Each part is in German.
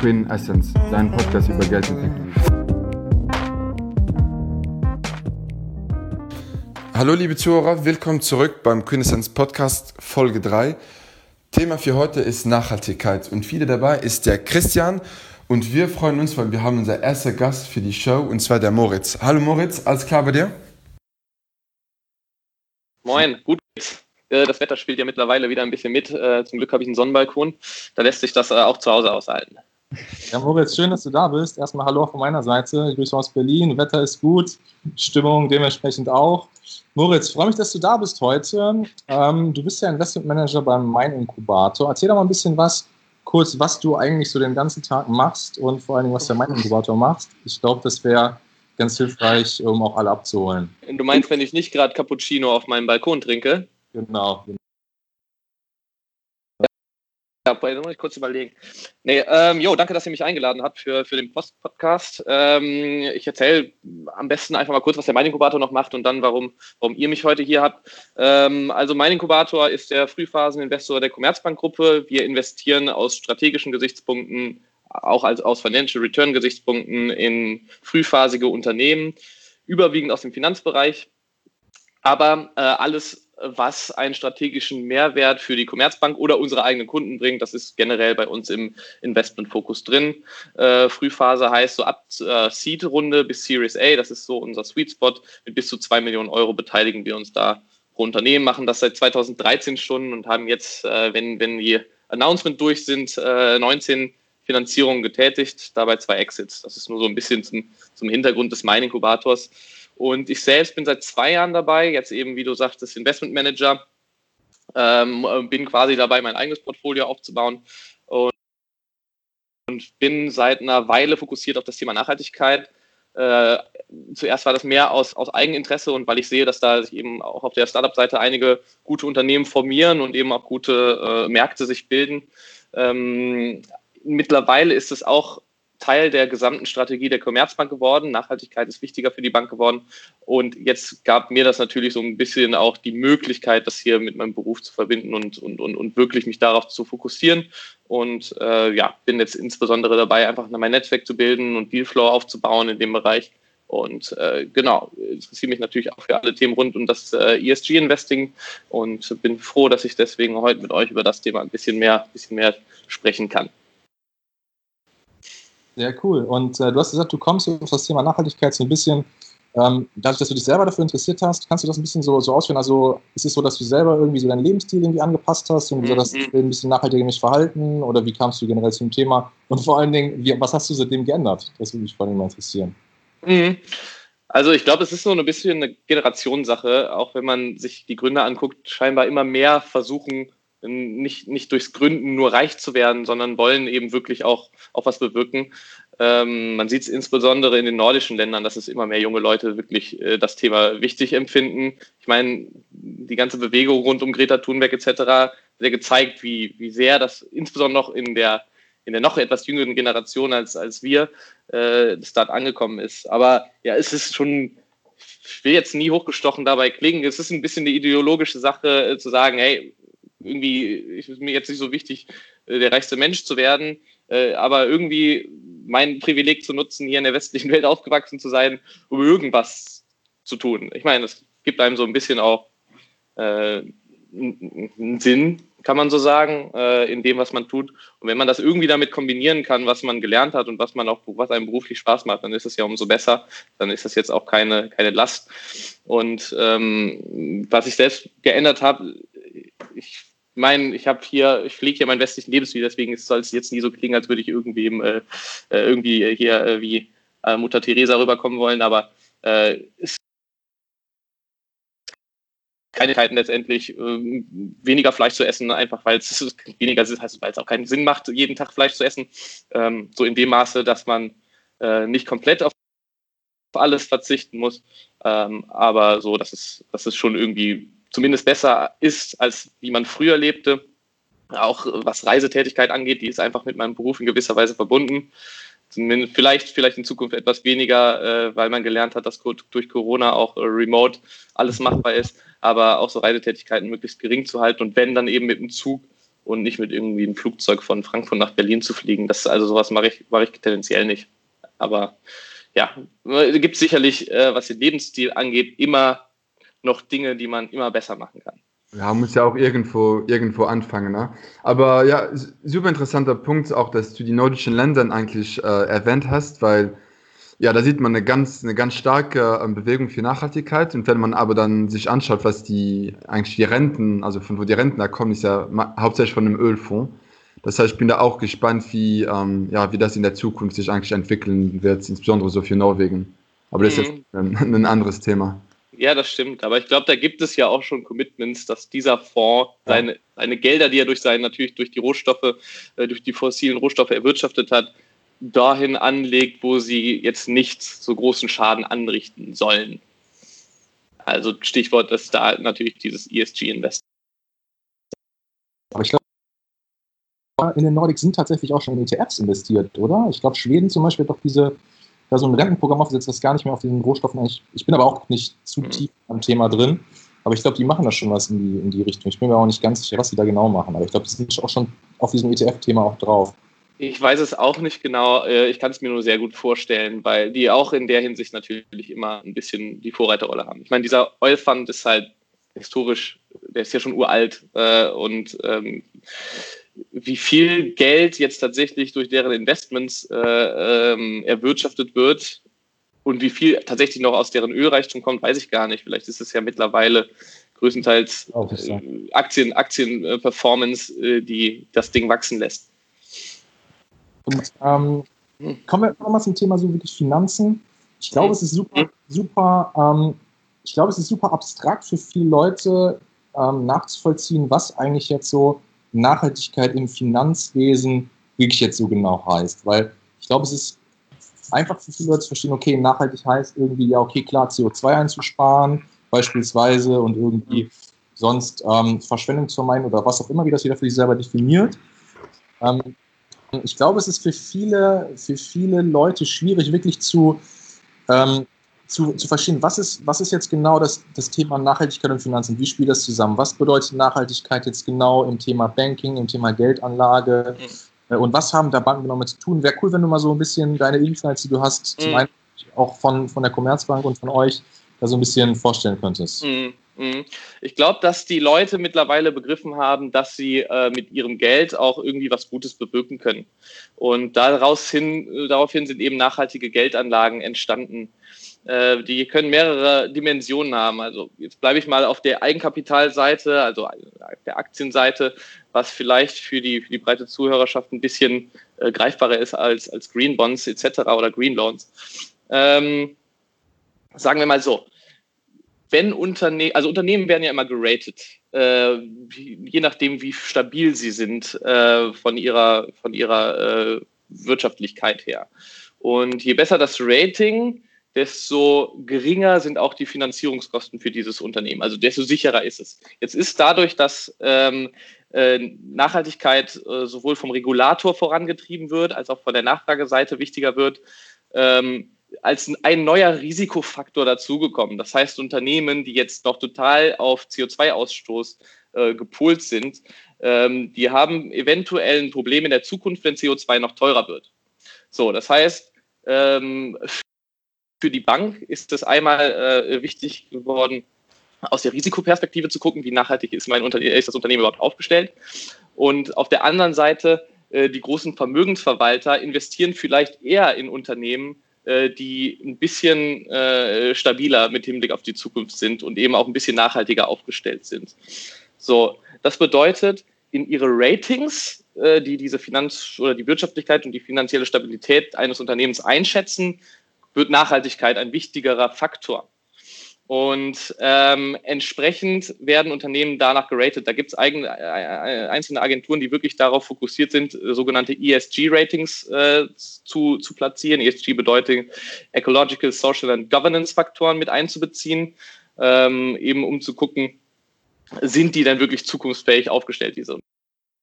Quintessence, dein Podcast über Geld und Technologie. Hallo liebe Zuhörer, willkommen zurück beim Quintessence Podcast Folge 3. Thema für heute ist Nachhaltigkeit und wieder dabei ist der Christian und wir freuen uns, weil wir haben unser erster Gast für die Show und zwar der Moritz. Hallo Moritz, alles klar bei dir? Moin, gut. Das Wetter spielt ja mittlerweile wieder ein bisschen mit. Zum Glück habe ich einen Sonnenbalkon. Da lässt sich das auch zu Hause aushalten. Ja, Moritz, schön, dass du da bist. Erstmal Hallo von meiner Seite. Ich grüße aus Berlin. Wetter ist gut, Stimmung dementsprechend auch. Moritz, freue mich, dass du da bist heute. Du bist ja Investment Manager beim Mein Inkubator. Erzähl doch mal ein bisschen kurz, was du eigentlich so den ganzen Tag machst und vor allen Dingen, was der Mein Inkubator macht. Ich glaube, das wäre ganz hilfreich, um auch alle abzuholen. Du meinst, wenn ich nicht gerade Cappuccino auf meinem Balkon trinke? Genau. Ja, da muss ich kurz überlegen. Danke, dass ihr mich eingeladen habt für den Podcast. Ich erzähle am besten einfach mal kurz, was der Mein Inkubator noch macht und dann, warum ihr mich heute hier habt. Also Mein Inkubator ist der Frühphaseninvestor der Commerzbank-Gruppe. Wir investieren aus strategischen Gesichtspunkten, auch aus Financial Return Gesichtspunkten in frühphasige Unternehmen, überwiegend aus dem Finanzbereich. Aber alles, was einen strategischen Mehrwert für die Commerzbank oder unsere eigenen Kunden bringt, das ist generell bei uns im Investmentfokus drin. Frühphase heißt so ab Seed-Runde bis Series A, das ist so unser Sweet Spot. Mit bis zu 2 Millionen Euro beteiligen wir uns da pro Unternehmen, machen das seit 2013 schon und haben jetzt, wenn die Announcement durch sind, 19 Finanzierungen getätigt, dabei 2 Exits. Das ist nur so ein bisschen zum Hintergrund des Mein Inkubators. Und ich selbst bin seit 2 Jahren dabei, jetzt eben, wie du sagtest, Investment Manager, bin quasi dabei, mein eigenes Portfolio aufzubauen und bin seit einer Weile fokussiert auf das Thema Nachhaltigkeit. Zuerst war das mehr aus Eigeninteresse und weil ich sehe, dass da sich eben auch auf der Startup-Seite einige gute Unternehmen formieren und eben auch gute Märkte sich bilden. Mittlerweile ist es auch Teil der gesamten Strategie der Commerzbank geworden. Nachhaltigkeit ist wichtiger für die Bank geworden. Und jetzt gab mir das natürlich so ein bisschen auch die Möglichkeit, das hier mit meinem Beruf zu verbinden und wirklich mich darauf zu fokussieren. Und bin jetzt insbesondere dabei, einfach mein Netzwerk zu bilden und Dealflow aufzubauen in dem Bereich. Und interessiere mich natürlich auch für alle Themen rund um das ESG-Investing und bin froh, dass ich deswegen heute mit euch über das Thema ein bisschen mehr sprechen kann. Sehr cool. Und du hast gesagt, du kommst auf das Thema Nachhaltigkeit so ein bisschen, dadurch, dass du dich selber dafür interessiert hast, kannst du das ein bisschen so ausführen? Also ist es so, dass du selber irgendwie so deinen Lebensstil irgendwie angepasst hast und gesagt hast, ich will ein bisschen nachhaltiger mich verhalten? Oder wie kamst du generell zum Thema? Und vor allen Dingen, was hast du seitdem geändert? Das würde mich vor allem mal interessieren. Also ich glaube, es ist so ein bisschen eine Generationssache, auch wenn man sich die Gründer anguckt, scheinbar immer mehr versuchen, nicht durchs Gründen nur reich zu werden, sondern wollen eben wirklich auch was bewirken. Man sieht es insbesondere in den nordischen Ländern, dass es immer mehr junge Leute wirklich das Thema wichtig empfinden. Ich meine, die ganze Bewegung rund um Greta Thunberg etc. hat ja gezeigt, wie sehr das insbesondere noch in der noch etwas jüngeren Generation als wir das dort angekommen ist. Aber ja, es ist schon, ich will jetzt nie hochgestochen dabei klingen, es ist ein bisschen eine ideologische Sache zu sagen, hey, irgendwie ist mir jetzt nicht so wichtig, der reichste Mensch zu werden, aber irgendwie mein Privileg zu nutzen, hier in der westlichen Welt aufgewachsen zu sein, um irgendwas zu tun. Ich meine, das gibt einem so ein bisschen auch einen Sinn, kann man so sagen, in dem, was man tut. Und wenn man das irgendwie damit kombinieren kann, was man gelernt hat und was einem beruflich Spaß macht, dann ist es ja umso besser. Dann ist das jetzt auch keine Last. Und was ich selbst geändert habe, ich pflege hier meinen westlichen Lebensstil, deswegen soll es jetzt nie so klingen, als würde ich irgendwie hier wie Mutter Teresa rüberkommen wollen, aber es Kleinigkeiten letztendlich, weniger Fleisch zu essen, einfach weil es weniger ist, heißt, weil es auch keinen Sinn macht, jeden Tag Fleisch zu essen, so in dem Maße, dass man nicht komplett auf alles verzichten muss, aber so, dass es schon irgendwie zumindest besser ist, als wie man früher lebte. Auch was Reisetätigkeit angeht, die ist einfach mit meinem Beruf in gewisser Weise verbunden. Zumindest vielleicht in Zukunft etwas weniger, weil man gelernt hat, dass durch Corona auch remote alles machbar ist, aber auch so Reisetätigkeiten möglichst gering zu halten und wenn, dann eben mit dem Zug und nicht mit irgendwie einem Flugzeug von Frankfurt nach Berlin zu fliegen. Also sowas mache ich tendenziell nicht. Aber ja, es gibt sicherlich, was den Lebensstil angeht, immer noch Dinge, die man immer besser machen kann. Ja, muss ja auch irgendwo anfangen. Ne? Aber ja, super interessanter Punkt auch, dass du die nordischen Länder eigentlich erwähnt hast, weil ja, da sieht man eine ganz starke Bewegung für Nachhaltigkeit. Und wenn man aber dann sich anschaut, was die Renten, also von wo die Renten da kommen, ist ja hauptsächlich von einem Ölfonds. Das heißt, ich bin da auch gespannt, wie das in der Zukunft sich eigentlich entwickeln wird, insbesondere so für Norwegen. Aber das ist jetzt ein anderes Thema. Ja, das stimmt. Aber ich glaube, da gibt es ja auch schon Commitments, dass dieser Fonds seine Gelder, die er natürlich durch die Rohstoffe, durch die fossilen Rohstoffe erwirtschaftet hat, dahin anlegt, wo sie jetzt nicht so großen Schaden anrichten sollen. Also Stichwort ist da natürlich dieses ESG-Invest. Aber ich glaube, in den Nordics sind tatsächlich auch schon in ETFs investiert, oder? Ich glaube, Schweden zum Beispiel hat doch da so ein Rentenprogramm aufgesetzt, das gar nicht mehr auf diesen Rohstoffen eigentlich. Ich bin aber auch nicht zu tief am Thema drin. Aber ich glaube, die machen da schon was in die Richtung. Ich bin mir auch nicht ganz sicher, was die da genau machen. Aber ich glaube, die sind auch schon auf diesem ETF-Thema auch drauf. Ich weiß es auch nicht genau. Ich kann es mir nur sehr gut vorstellen, weil die auch in der Hinsicht natürlich immer ein bisschen die Vorreiterrolle haben. Ich meine, dieser Oil Fund ist halt historisch, der ist ja schon uralt und wie viel Geld jetzt tatsächlich durch deren Investments erwirtschaftet wird und wie viel tatsächlich noch aus deren Ölreichtum kommt, weiß ich gar nicht. Vielleicht ist es ja mittlerweile größtenteils Aktien-Performance, die das Ding wachsen lässt. Und kommen wir nochmal zum Thema so wirklich Finanzen. Ich glaube, es ist super abstrakt für viele Leute nachzuvollziehen, was eigentlich jetzt so Nachhaltigkeit im Finanzwesen wirklich jetzt so genau heißt. Weil ich glaube, es ist einfach für viele Leute zu verstehen, okay, nachhaltig heißt irgendwie, ja, okay, klar, CO2 einzusparen, beispielsweise, und irgendwie sonst Verschwendung zu vermeiden oder was auch immer, wie das jeder für sich selber definiert. Ich glaube, es ist für viele Leute schwierig, wirklich zu verstehen, was ist jetzt genau das Thema Nachhaltigkeit und Finanzen, wie spielt das zusammen, was bedeutet Nachhaltigkeit jetzt genau im Thema Banking, im Thema Geldanlage und was haben da Banken genau mit zu tun. Wäre cool, wenn du mal so ein bisschen deine Insights, die du hast, zum einen auch von der Commerzbank und von euch, da so ein bisschen vorstellen könntest. Ich glaube, dass die Leute mittlerweile begriffen haben, dass sie mit ihrem Geld auch irgendwie was Gutes bewirken können. Und daraufhin sind eben nachhaltige Geldanlagen entstanden. Die können mehrere Dimensionen haben. Also jetzt bleibe ich mal auf der Eigenkapitalseite, also der Aktienseite, was vielleicht für die breite Zuhörerschaft ein bisschen greifbarer ist als Green Bonds etc. oder Green Loans. Sagen wir mal so. Unternehmen werden ja immer geratet, je nachdem, wie stabil sie sind von ihrer Wirtschaftlichkeit her. Und je besser das Rating, desto geringer sind auch die Finanzierungskosten für dieses Unternehmen. Also desto sicherer ist es. Jetzt ist dadurch, dass Nachhaltigkeit sowohl vom Regulator vorangetrieben wird, als auch von der Nachfrageseite wichtiger wird, als ein neuer Risikofaktor dazugekommen. Das heißt, Unternehmen, die jetzt noch total auf CO2-Ausstoß gepolt sind, die haben eventuell ein Problem in der Zukunft, wenn CO2 noch teurer wird. So, das heißt, für die Bank ist es einmal wichtig geworden, aus der Risikoperspektive zu gucken, wie nachhaltig ist das Unternehmen überhaupt aufgestellt. Und auf der anderen Seite, die großen Vermögensverwalter investieren vielleicht eher in Unternehmen, die ein bisschen stabiler mit Hinblick auf die Zukunft sind und eben auch ein bisschen nachhaltiger aufgestellt sind. So, das bedeutet, in ihre Ratings, die diese die Wirtschaftlichkeit und die finanzielle Stabilität eines Unternehmens einschätzen, wird Nachhaltigkeit ein wichtigerer Faktor. Und entsprechend werden Unternehmen danach geratet. Da gibt es einzelne Agenturen, die wirklich darauf fokussiert sind, sogenannte ESG-Ratings zu platzieren. ESG bedeutet Ecological, Social and Governance-Faktoren mit einzubeziehen, eben um zu gucken, sind die denn wirklich zukunftsfähig aufgestellt, diese Unternehmen.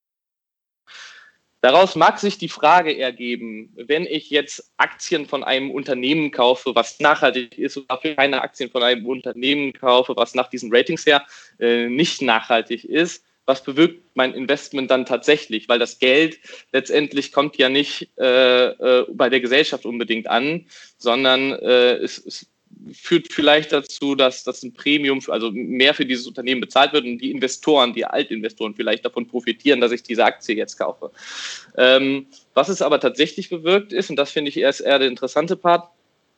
Daraus mag sich die Frage ergeben, wenn ich jetzt Aktien von einem Unternehmen kaufe, was nachhaltig ist, und dafür keine Aktien von einem Unternehmen kaufe, was nach diesen Ratings her nicht nachhaltig ist, was bewirkt mein Investment dann tatsächlich, weil das Geld letztendlich kommt ja nicht bei der Gesellschaft unbedingt an, sondern es führt vielleicht dazu, dass das ein Premium, also mehr für dieses Unternehmen bezahlt wird und die Investoren, die Altinvestoren vielleicht davon profitieren, dass ich diese Aktie jetzt kaufe. Was es aber tatsächlich bewirkt ist, und das finde ich erst eher der interessante Part,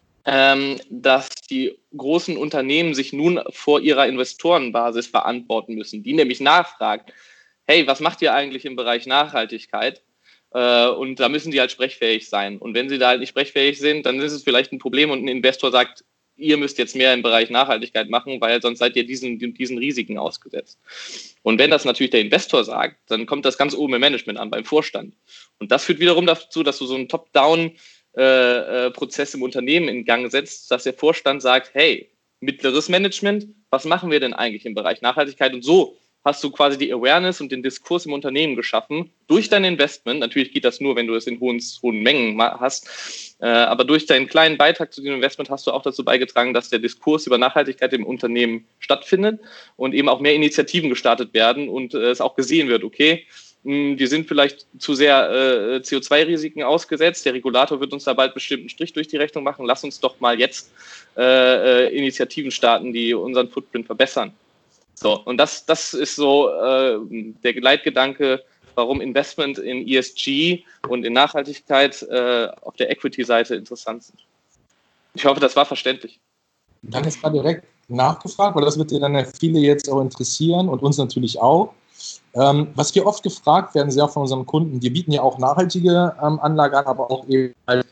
dass die großen Unternehmen sich nun vor ihrer Investorenbasis verantworten müssen, die nämlich nachfragt, hey, was macht ihr eigentlich im Bereich Nachhaltigkeit? Und da müssen die halt sprechfähig sein. Und wenn sie da halt nicht sprechfähig sind, dann ist es vielleicht ein Problem und ein Investor sagt, ihr müsst jetzt mehr im Bereich Nachhaltigkeit machen, weil sonst seid ihr diesen Risiken ausgesetzt. Und wenn das natürlich der Investor sagt, dann kommt das ganz oben im Management an, beim Vorstand. Und das führt wiederum dazu, dass du so einen Top-Down-Prozess im Unternehmen in Gang setzt, dass der Vorstand sagt, hey, mittleres Management, was machen wir denn eigentlich im Bereich Nachhaltigkeit? Und so hast du quasi die Awareness und den Diskurs im Unternehmen geschaffen durch dein Investment. Natürlich geht das nur, wenn du es in hohen Mengen hast. Aber durch deinen kleinen Beitrag zu dem Investment hast du auch dazu beigetragen, dass der Diskurs über Nachhaltigkeit im Unternehmen stattfindet und eben auch mehr Initiativen gestartet werden und es auch gesehen wird, okay, die sind vielleicht zu sehr CO2-Risiken ausgesetzt. Der Regulator wird uns da bald bestimmt einen Strich durch die Rechnung machen. Lass uns doch mal jetzt Initiativen starten, die unseren Footprint verbessern. So, und das ist so der Leitgedanke, warum Investment in ESG und in Nachhaltigkeit auf der Equity-Seite interessant sind. Ich hoffe, das war verständlich. Dann ist mal direkt nachgefragt, weil das wird dir dann ja viele jetzt auch interessieren und uns natürlich auch. Was wir oft gefragt werden, sehr von unseren Kunden, wir bieten ja auch nachhaltige Anlagen an, aber auch eben halt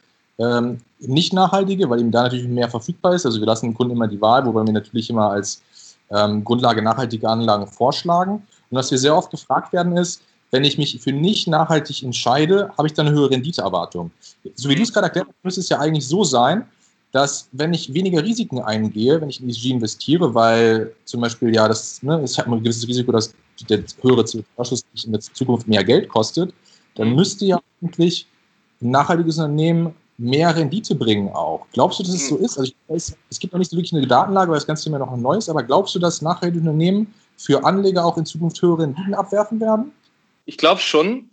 nicht nachhaltige, weil eben da natürlich mehr verfügbar ist. Also wir lassen den Kunden immer die Wahl, wobei wir natürlich immer als Grundlage nachhaltige Anlagen vorschlagen. Und was wir sehr oft gefragt werden ist, wenn ich mich für nicht nachhaltig entscheide, habe ich dann eine höhere Renditeerwartung. So wie du es gerade erklärt hast, müsste es ja eigentlich so sein, dass wenn ich weniger Risiken eingehe, wenn ich in ESG investiere, weil zum Beispiel ja ich habe ein gewisses Risiko, dass der höhere CO2-Ausstoß in der Zukunft mehr Geld kostet, dann müsste ja eigentlich ein nachhaltiges Unternehmen mehr Rendite bringen auch. Glaubst du, dass es so ist? Also es gibt noch nicht so wirklich eine Datenlage, weil das ganze Thema noch ein neues, aber glaubst du, dass nachhaltige Unternehmen für Anleger auch in Zukunft höhere Renditen abwerfen werden? Ich glaube schon.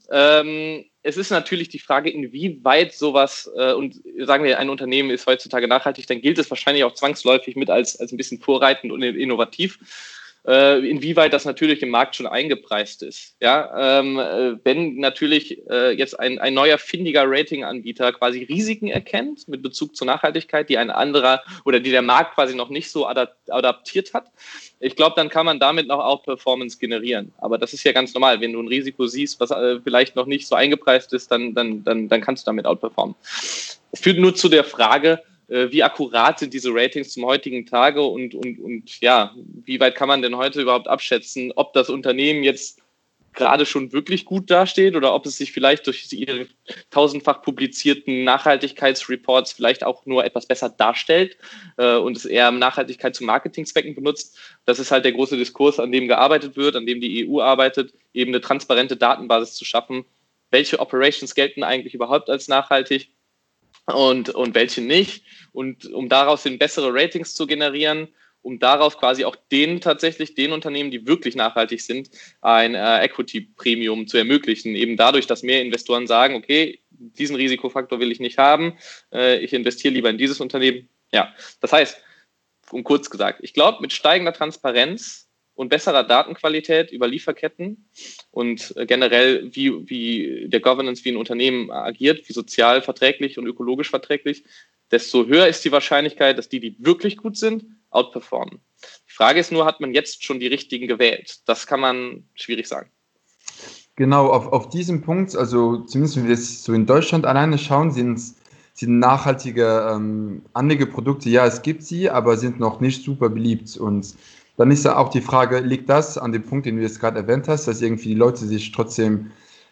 Es ist natürlich die Frage, inwieweit sowas, und sagen wir, ein Unternehmen ist heutzutage nachhaltig, dann gilt es wahrscheinlich auch zwangsläufig mit als ein bisschen vorreitend und innovativ. Inwieweit das natürlich im Markt schon eingepreist ist. Ja, wenn natürlich jetzt ein neuer findiger Ratinganbieter quasi Risiken erkennt mit Bezug zur Nachhaltigkeit, die ein anderer oder die der Markt quasi noch nicht so adaptiert hat, ich glaube, dann kann man damit noch Outperformance generieren. Aber das ist ja ganz normal. Wenn du ein Risiko siehst, was vielleicht noch nicht so eingepreist ist, dann kannst du damit outperformen. Es führt nur zu der Frage, wie akkurat sind diese Ratings zum heutigen Tage und ja, wie weit kann man denn heute überhaupt abschätzen, ob das Unternehmen jetzt gerade schon wirklich gut dasteht oder ob es sich vielleicht durch ihre tausendfach publizierten Nachhaltigkeitsreports vielleicht auch nur etwas besser darstellt und es eher Nachhaltigkeit zu Marketingzwecken benutzt. Das ist halt der große Diskurs, an dem gearbeitet wird, an dem die EU arbeitet, eben eine transparente Datenbasis zu schaffen. Welche Operations gelten eigentlich überhaupt als nachhaltig? Und welche nicht, und um daraus bessere Ratings zu generieren, um darauf quasi auch den Unternehmen, die wirklich nachhaltig sind, ein Equity-Premium zu ermöglichen, eben dadurch, dass mehr Investoren sagen, okay, diesen Risikofaktor will ich nicht haben, ich investiere lieber in dieses Unternehmen. Ja, das heißt, kurz gesagt, ich glaube, mit steigender Transparenz und besserer Datenqualität über Lieferketten und generell, wie der Governance, wie ein Unternehmen agiert, wie sozial verträglich und ökologisch verträglich, desto höher ist die Wahrscheinlichkeit, dass die wirklich gut sind, outperformen. Die Frage ist nur, hat man jetzt schon die richtigen gewählt? Das kann man schwierig sagen. Genau, auf diesem Punkt, also zumindest wenn wir jetzt so in Deutschland alleine schauen, sind nachhaltige Anlegeprodukte, ja, es gibt sie, aber sind noch nicht super beliebt. Und dann ist ja auch die Frage, liegt das an dem Punkt, den du jetzt gerade erwähnt hast, dass irgendwie die Leute sich trotzdem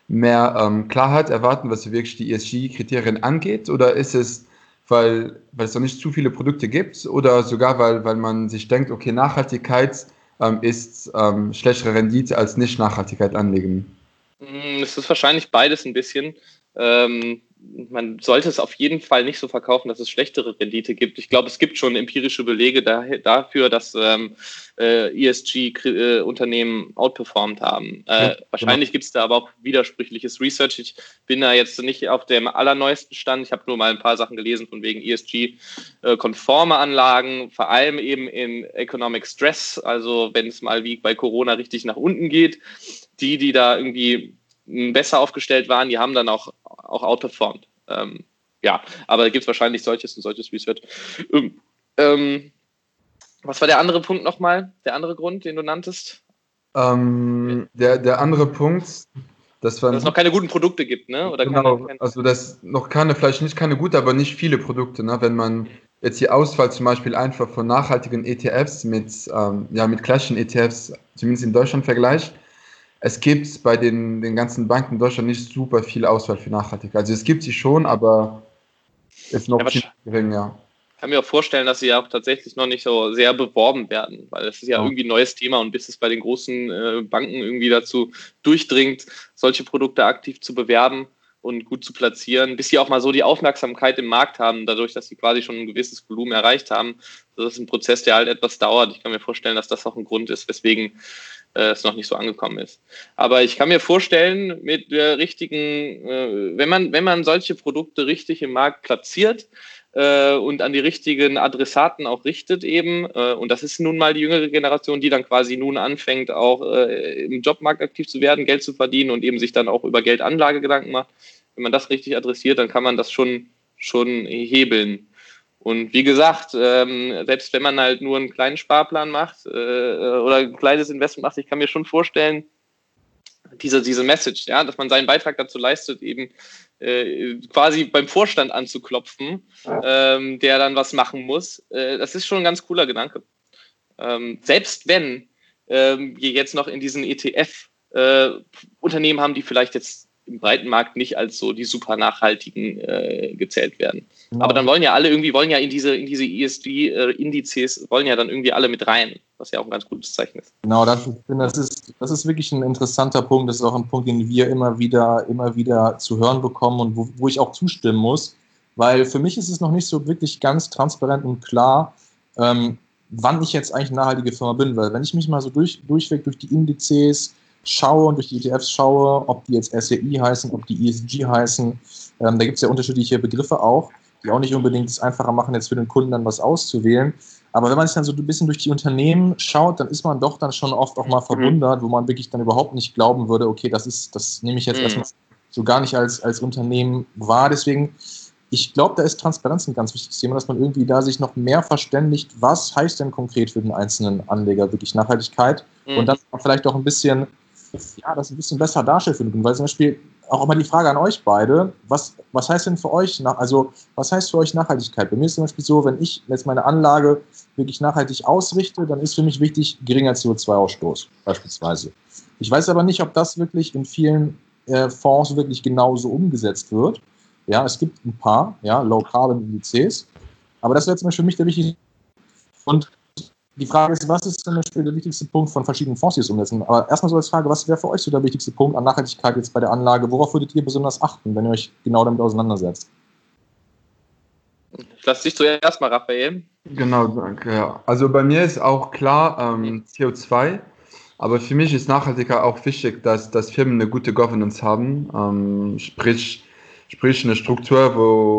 mehr Klarheit erwarten, was wirklich die ESG-Kriterien angeht? Oder ist es, weil es noch nicht zu viele Produkte gibt oder sogar, weil man sich denkt, okay, Nachhaltigkeit ist schlechtere Rendite als Nicht-Nachhaltigkeit anlegen? Es ist wahrscheinlich beides ein bisschen. man sollte es auf jeden Fall nicht so verkaufen, dass es schlechtere Rendite gibt. Ich glaube, es gibt schon empirische Belege dafür, dass ESG-Unternehmen outperformed haben. Wahrscheinlich gibt es da aber auch widersprüchliches Research. Ich bin da jetzt nicht auf dem allerneuesten Stand. Ich habe nur mal ein paar Sachen gelesen von wegen ESG-konforme Anlagen, vor allem eben in Economic Stress, also wenn es mal wie bei Corona richtig nach unten geht. Die da irgendwie besser aufgestellt waren, die haben dann auch outperformed. Aber da gibt es wahrscheinlich solches und solches Research. Was war der andere Punkt nochmal? Der andere Grund, den du nanntest? Der andere Punkt, dass es noch keine guten Produkte gibt, ne? Oder genau, also dass noch vielleicht nicht keine gute, aber nicht viele Produkte, ne? Wenn man jetzt die Auswahl zum Beispiel einfach von nachhaltigen ETFs mit klassischen ETFs, zumindest in Deutschland vergleicht, es gibt bei den ganzen Banken in Deutschland nicht super viel Auswahl für Nachhaltigkeit. Also es gibt sie schon, aber ist noch ziemlich gering, ja. Ich kann mir auch vorstellen, dass sie ja auch tatsächlich noch nicht so sehr beworben werden, weil es ist ja irgendwie ein neues Thema und bis es bei den großen Banken irgendwie dazu durchdringt, solche Produkte aktiv zu bewerben und gut zu platzieren, bis sie auch mal so die Aufmerksamkeit im Markt haben, dadurch, dass sie quasi schon ein gewisses Volumen erreicht haben. Das ist ein Prozess, der halt etwas dauert. Ich kann mir vorstellen, dass das auch ein Grund ist, weswegen es noch nicht so angekommen ist. Aber ich kann mir vorstellen, mit der richtigen, wenn man solche Produkte richtig im Markt platziert und an die richtigen Adressaten auch richtet eben, und das ist nun mal die jüngere Generation, die dann quasi nun anfängt, auch im Jobmarkt aktiv zu werden, Geld zu verdienen und eben sich dann auch über Geldanlage Gedanken macht. Wenn man das richtig adressiert, dann kann man das schon hebeln. Und wie gesagt, selbst wenn man halt nur einen kleinen Sparplan macht oder ein kleines Investment macht, ich kann mir schon vorstellen, diese Message, ja, dass man seinen Beitrag dazu leistet, eben quasi beim Vorstand anzuklopfen, der dann was machen muss, das ist schon ein ganz cooler Gedanke. Selbst wenn wir jetzt noch in diesen ETF-Unternehmen haben, die vielleicht jetzt im breiten Markt nicht als so die super nachhaltigen gezählt werden. Genau. Aber dann wollen ja in diese ESG-Indizes, wollen ja dann irgendwie alle mit rein, was ja auch ein ganz gutes Zeichen ist. Genau, das ist wirklich ein interessanter Punkt. Das ist auch ein Punkt, den wir immer wieder zu hören bekommen und wo ich auch zustimmen muss, weil für mich ist es noch nicht so wirklich ganz transparent und klar, wann ich jetzt eigentlich eine nachhaltige Firma bin, weil wenn ich mich mal so durchweg durch die Indizes schaue und durch die ETFs schaue, ob die jetzt SEI heißen, ob die ESG heißen, da gibt es ja unterschiedliche Begriffe auch, die auch nicht unbedingt es einfacher machen, jetzt für den Kunden dann was auszuwählen. Aber wenn man sich dann so ein bisschen durch die Unternehmen schaut, dann ist man doch dann schon oft auch mal verwundert, wo man wirklich dann überhaupt nicht glauben würde, okay, das nehme ich jetzt erstmal so gar nicht als Unternehmen wahr. Deswegen, ich glaube, da ist Transparenz ein ganz wichtiges Thema, dass man irgendwie da sich noch mehr verständigt, was heißt denn konkret für den einzelnen Anleger wirklich Nachhaltigkeit und dann vielleicht auch ein bisschen das ein bisschen besser darstellt für den Kunden. Weil zum Beispiel auch immer die Frage an euch beide, was heißt denn für euch, was heißt für euch Nachhaltigkeit? Bei mir ist zum Beispiel so, wenn ich jetzt meine Anlage wirklich nachhaltig ausrichte, dann ist für mich wichtig geringer CO2-Ausstoß beispielsweise. Ich weiß aber nicht, ob das wirklich in vielen Fonds wirklich genauso umgesetzt wird. Ja, es gibt ein paar, Low-Carbon-Indizes, aber das wäre zum Beispiel für mich der wichtigste. Und die Frage ist, was ist zum Beispiel der wichtigste Punkt von verschiedenen Fonds, die es umsetzen? Aber erstmal so als Frage, was wäre für euch so der wichtigste Punkt an Nachhaltigkeit jetzt bei der Anlage? Worauf würdet ihr besonders achten, wenn ihr euch genau damit auseinandersetzt? Ich lasse dich zuerst mal, Raphael. Genau, danke. Ja. Also bei mir ist auch klar CO2, aber für mich ist Nachhaltigkeit auch wichtig, dass Firmen eine gute Governance haben, sprich eine Struktur,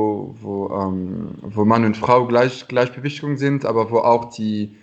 wo Mann und Frau Gleichberechtigung sind, aber wo auch die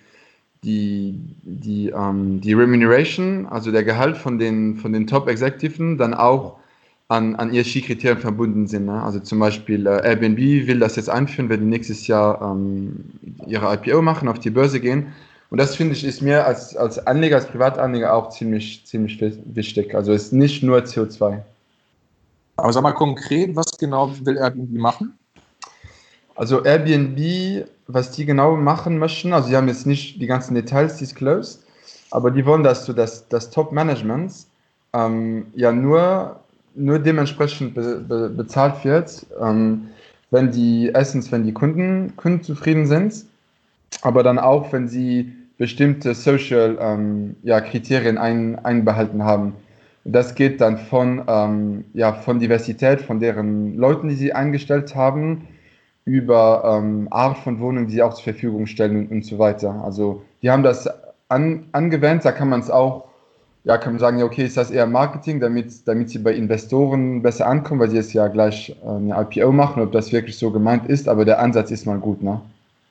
Remuneration, also der Gehalt von den Top-Exekutiven, dann auch an ESG-Kriterien verbunden sind. Ne? Also zum Beispiel Airbnb will das jetzt einführen, wenn die nächstes Jahr ihre IPO machen, auf die Börse gehen. Und das finde ich ist mir als Anleger, als Privatanleger auch ziemlich wichtig. Also es ist nicht nur CO2. Aber sag mal konkret, was genau will Airbnb machen? Also Airbnb, was die genau machen möchten, also sie haben jetzt nicht die ganzen Details disclosed, aber die wollen, dass das Top-Management nur dementsprechend bezahlt wird, wenn die Kunden zufrieden sind, aber dann auch, wenn sie bestimmte Social Kriterien einbehalten haben. Das geht dann von Diversität, von deren Leuten, die sie eingestellt haben, über Art von Wohnungen, die sie auch zur Verfügung stellen und so weiter. Also die haben das angewendet, da kann man es auch, ja, kann man sagen, ja, okay, ist das eher Marketing, damit sie bei Investoren besser ankommen, weil sie jetzt ja gleich eine IPO machen, ob das wirklich so gemeint ist, aber der Ansatz ist mal gut, ne?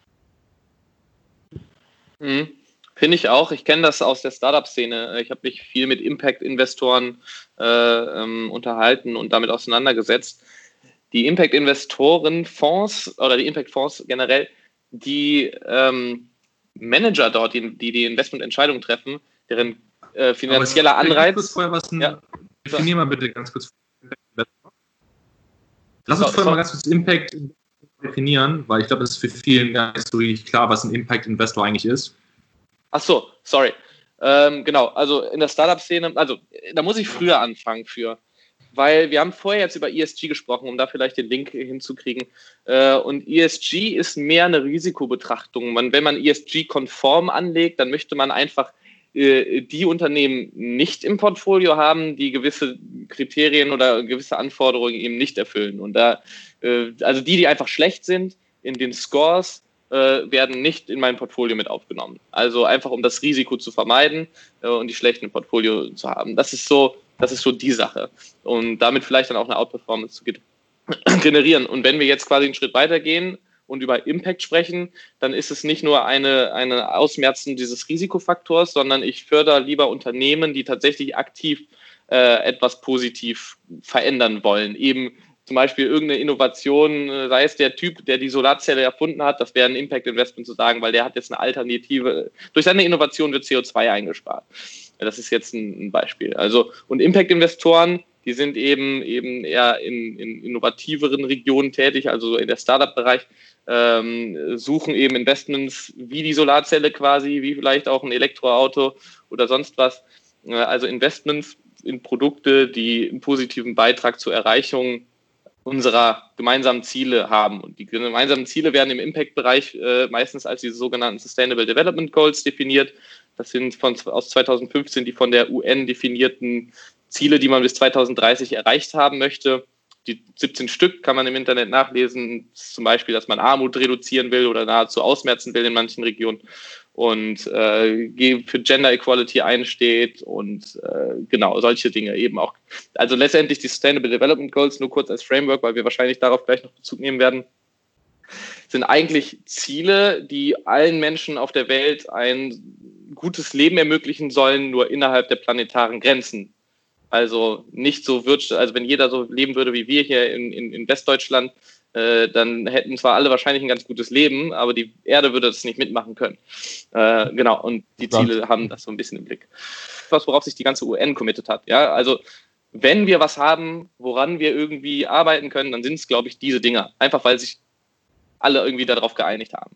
Finde ich auch. Ich kenne das aus der Startup-Szene. Ich habe mich viel mit Impact-Investoren unterhalten und damit auseinandergesetzt. Die Impact-Investoren-Fonds oder die Impact-Fonds generell, die Manager dort, die Investmententscheidungen treffen, deren finanzieller Anreiz. Definier mal bitte ganz kurz. Lass uns vorher mal ganz kurz Impact definieren, weil ich glaube, das ist für vielen gar nicht so richtig klar, was ein Impact-Investor eigentlich ist. Ach so, sorry. Genau, also in der Startup-Szene, also da muss ich früher anfangen weil wir haben vorher jetzt über ESG gesprochen, um da vielleicht den Link hinzukriegen. Und ESG ist mehr eine Risikobetrachtung. Wenn man ESG-konform anlegt, dann möchte man einfach die Unternehmen nicht im Portfolio haben, die gewisse Kriterien oder gewisse Anforderungen eben nicht erfüllen. Und also die einfach schlecht sind in den Scores, werden nicht in mein Portfolio mit aufgenommen. Also einfach, um das Risiko zu vermeiden und die schlechten im Portfolio zu haben. Das ist so die Sache. Und damit vielleicht dann auch eine Outperformance zu generieren. Und wenn wir jetzt quasi einen Schritt weitergehen und über Impact sprechen, dann ist es nicht nur eine Ausmerzen dieses Risikofaktors, sondern ich fördere lieber Unternehmen, die tatsächlich aktiv etwas positiv verändern wollen. Eben zum Beispiel irgendeine Innovation, sei es der Typ, der die Solarzelle erfunden hat, das wäre ein Impact-Investment zu sagen, weil der hat jetzt eine Alternative. Durch seine Innovation wird CO2 eingespart. Das ist jetzt ein Beispiel. Also, und Impact-Investoren, die sind eben eher in innovativeren Regionen tätig, also in der Startup-Bereich, suchen eben Investments wie die Solarzelle quasi, wie vielleicht auch ein Elektroauto oder sonst was. Also Investments in Produkte, die einen positiven Beitrag zur Erreichung unserer gemeinsamen Ziele haben. Und die gemeinsamen Ziele werden im Impact-Bereich meistens als diese sogenannten Sustainable Development Goals definiert. Das sind aus 2015 die von der UN definierten Ziele, die man bis 2030 erreicht haben möchte. Die 17 Stück kann man im Internet nachlesen. Zum Beispiel, dass man Armut reduzieren will oder nahezu ausmerzen will in manchen Regionen und für Gender Equality einsteht und genau, solche Dinge eben auch. Also letztendlich die Sustainable Development Goals, nur kurz als Framework, weil wir wahrscheinlich darauf gleich noch Bezug nehmen werden, sind eigentlich Ziele, die allen Menschen auf der Welt ein gutes Leben ermöglichen sollen, nur innerhalb der planetaren Grenzen. Also nicht so also wenn jeder so leben würde wie wir hier in Westdeutschland, dann hätten zwar alle wahrscheinlich ein ganz gutes Leben, aber die Erde würde das nicht mitmachen können. Genau, und die Ziele haben das so ein bisschen im Blick. Worauf sich die ganze UN committed hat. Ja? Also wenn wir was haben, woran wir irgendwie arbeiten können, dann sind es, glaube ich, diese Dinger. Einfach, weil sich alle irgendwie darauf geeinigt haben.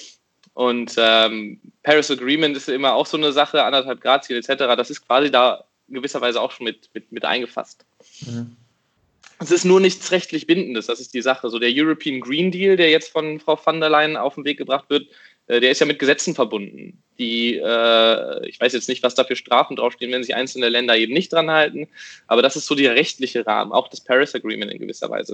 Und Paris Agreement ist immer auch so eine Sache, 1,5 Grad Ziel etc., das ist quasi da in gewisser Weise auch schon mit eingefasst. Mhm. Es ist nur nichts rechtlich Bindendes, das ist die Sache. So der European Green Deal, der jetzt von Frau von der Leyen auf den Weg gebracht wird, der ist ja mit Gesetzen verbunden. Ich weiß jetzt nicht, was da für Strafen draufstehen, wenn sich einzelne Länder eben nicht dran halten, aber das ist so der rechtliche Rahmen, auch das Paris Agreement in gewisser Weise.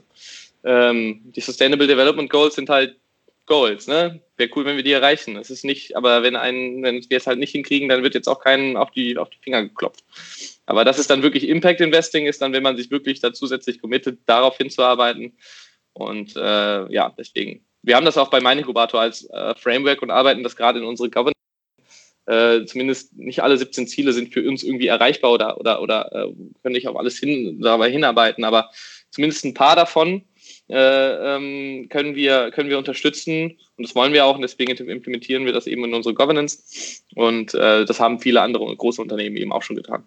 Die Sustainable Development Goals sind halt Goals, ne? Wäre cool, wenn wir die erreichen. Das ist nicht, aber wenn wir es halt nicht hinkriegen, dann wird jetzt auch keinen auf die Finger geklopft. Aber das ist dann wirklich Impact Investing, ist dann, wenn man sich wirklich da zusätzlich committet, darauf hinzuarbeiten. Und deswegen. Wir haben das auch bei Mininkubator als Framework und arbeiten das gerade in unsere Governance. Zumindest nicht alle 17 Ziele sind für uns irgendwie erreichbar oder können nicht auf alles dabei hinarbeiten, aber zumindest ein paar davon können wir unterstützen und das wollen wir auch und deswegen implementieren wir das eben in unsere Governance und das haben viele andere große Unternehmen eben auch schon getan.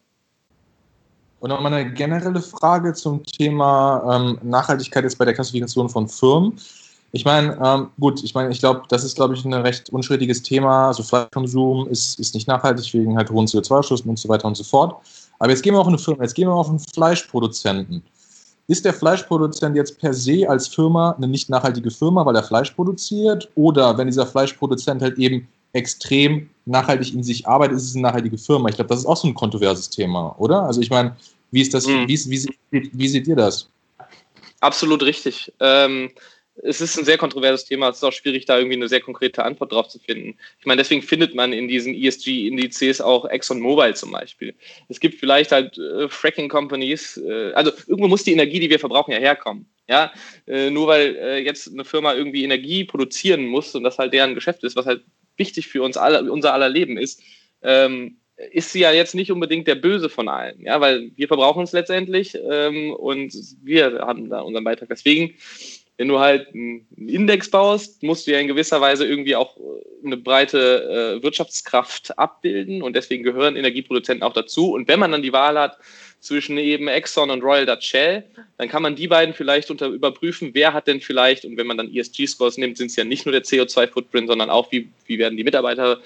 Und noch mal eine generelle Frage zum Thema Nachhaltigkeit jetzt bei der Klassifikation von Firmen. Ich meine, ich glaube, das ist, ein recht unstrittiges Thema. Also Fleischkonsum ist nicht nachhaltig wegen halt hohen CO2-Ausstoß und so weiter und so fort. Aber jetzt gehen wir auf eine Firma, jetzt gehen wir auf einen Fleischproduzenten. Ist der Fleischproduzent jetzt per se als Firma eine nicht nachhaltige Firma, weil er Fleisch produziert? Oder wenn dieser Fleischproduzent halt eben extrem nachhaltig in sich arbeitet, ist es eine nachhaltige Firma? Ich glaube, das ist auch so ein kontroverses Thema, oder? Also ich meine, Wie ist das, wie seht ihr das? Absolut richtig. Es ist ein sehr kontroverses Thema. Es ist auch schwierig, da irgendwie eine sehr konkrete Antwort drauf zu finden. Ich meine, deswegen findet man in diesen ESG-Indizes auch ExxonMobil zum Beispiel. Es gibt vielleicht halt Fracking-Companies. Also irgendwo muss die Energie, die wir verbrauchen, ja herkommen. Ja? Nur weil jetzt eine Firma irgendwie Energie produzieren muss und das halt deren Geschäft ist, was halt wichtig für uns alle, unser aller Leben ist, ist sie ja jetzt nicht unbedingt der Böse von allen. Ja? Weil wir verbrauchen es letztendlich und wir haben da unseren Beitrag. Deswegen, wenn du halt einen Index baust, musst du ja in gewisser Weise irgendwie auch eine breite Wirtschaftskraft abbilden und deswegen gehören Energieproduzenten auch dazu. Und wenn man dann die Wahl hat zwischen eben Exxon und Royal Dutch Shell, dann kann man die beiden vielleicht überprüfen, wer hat denn vielleicht, und wenn man dann ESG-Scores nimmt, sind es ja nicht nur der CO2-Footprint, sondern auch, wie werden die Mitarbeiter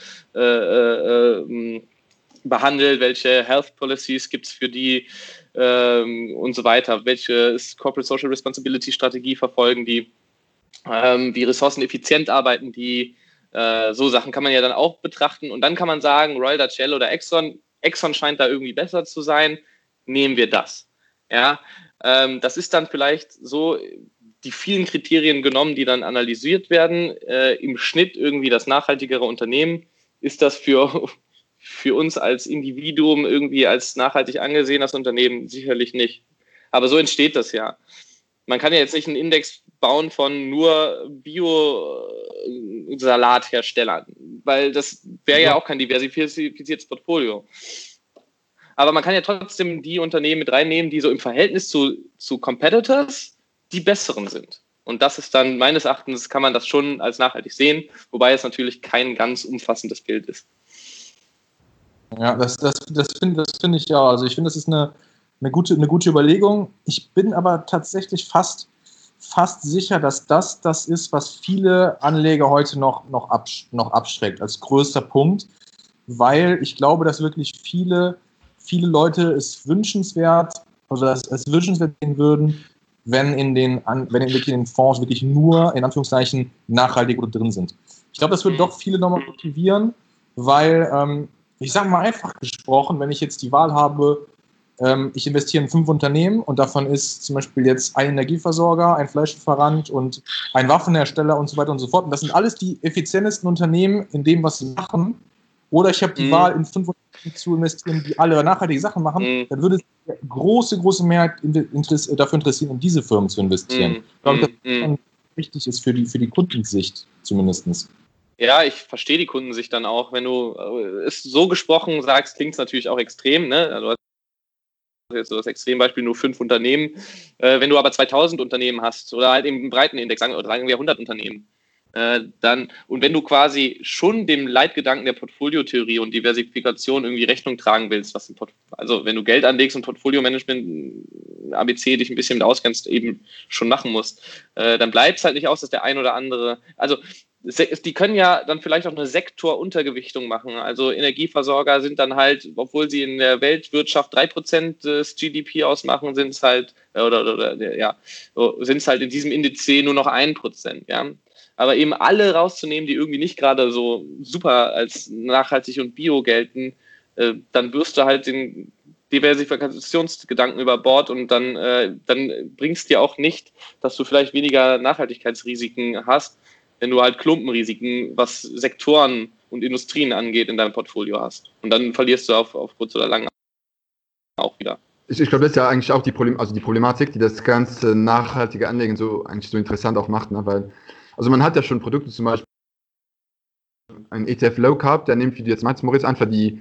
behandelt, welche Health Policies gibt es für die und so weiter, welche Corporate Social Responsibility Strategie verfolgen die, wie ressourceneffizient arbeiten die, so Sachen kann man ja dann auch betrachten und dann kann man sagen, Royal Dutch Shell oder Exxon scheint da irgendwie besser zu sein, nehmen wir das. Ja, das ist dann vielleicht so die vielen Kriterien genommen, die dann analysiert werden, im Schnitt irgendwie das nachhaltigere Unternehmen, ist das für uns als Individuum irgendwie als nachhaltig angesehen, das Unternehmen sicherlich nicht. Aber so entsteht das ja. Man kann ja jetzt nicht einen Index bauen von nur Bio-Salatherstellern, weil das wäre ja auch kein diversifiziertes Portfolio. Aber man kann ja trotzdem die Unternehmen mit reinnehmen, die so im Verhältnis zu Competitors die besseren sind. Und das ist dann, meines Erachtens, kann man das schon als nachhaltig sehen, wobei es natürlich kein ganz umfassendes Bild ist. Ja, das finde ich ja. Also ich finde, das ist eine gute Überlegung. Ich bin aber tatsächlich fast sicher, dass das ist, was viele Anleger heute noch abschreckt als größter Punkt, weil ich glaube, dass wirklich viele Leute es wünschenswert sehen würden, wenn in den Fonds wirklich nur, in Anführungszeichen, nachhaltige Produkte drin sind. Ich glaube, das würde doch viele nochmal motivieren, weil, ich sage mal einfach gesprochen, wenn ich jetzt die Wahl habe, ich investiere in 5 Unternehmen und davon ist zum Beispiel jetzt ein Energieversorger, ein Fleischlieferant und ein Waffenhersteller und so weiter und so fort. Und das sind alles die effizientesten Unternehmen in dem, was sie machen. Oder ich habe die Wahl, in 5 Unternehmen zu investieren, die alle nachhaltige Sachen machen. Dann würde es eine große Mehrheit dafür interessieren, in diese Firmen zu investieren. Ich glaube, dass das schon wichtig ist für die Kundensicht zumindest. Ja, ich verstehe die Kundensicht dann auch. Wenn du es so gesprochen sagst, klingt es natürlich auch extrem. Ne? Du hast jetzt so das Extrembeispiel nur 5 Unternehmen. Wenn du aber 2000 Unternehmen hast oder halt eben einen breiten Index, sagen wir 100 Unternehmen, und wenn du quasi schon dem Leitgedanken der Portfoliotheorie und Diversifikation irgendwie Rechnung tragen willst, also wenn du Geld anlegst und Portfolio-Management, ABC dich ein bisschen mit auskennst, eben schon machen musst, dann bleibt es halt nicht aus, dass der ein oder andere, also die können ja dann vielleicht auch eine Sektoruntergewichtung machen. Also Energieversorger sind dann halt, obwohl sie in der Weltwirtschaft 3% des GDP ausmachen, sind es halt, sind es halt in diesem Indiz nur noch 1%, ja. Aber eben alle rauszunehmen, die irgendwie nicht gerade so super als nachhaltig und bio gelten, dann wirst du halt den Diversifikationsgedanken über Bord und dann bringst dir auch nicht, dass du vielleicht weniger Nachhaltigkeitsrisiken hast, wenn du halt Klumpenrisiken, was Sektoren und Industrien angeht, in deinem Portfolio hast. Und dann verlierst du auf kurz oder lang auch wieder. Ich glaube, das ist ja eigentlich auch die Problematik, die das ganze nachhaltige Anlegen eigentlich so interessant auch macht, ne? Weil, also man hat ja schon Produkte, zum Beispiel ein ETF Low Carb, der nimmt, wie du jetzt meinst, Moritz, einfach die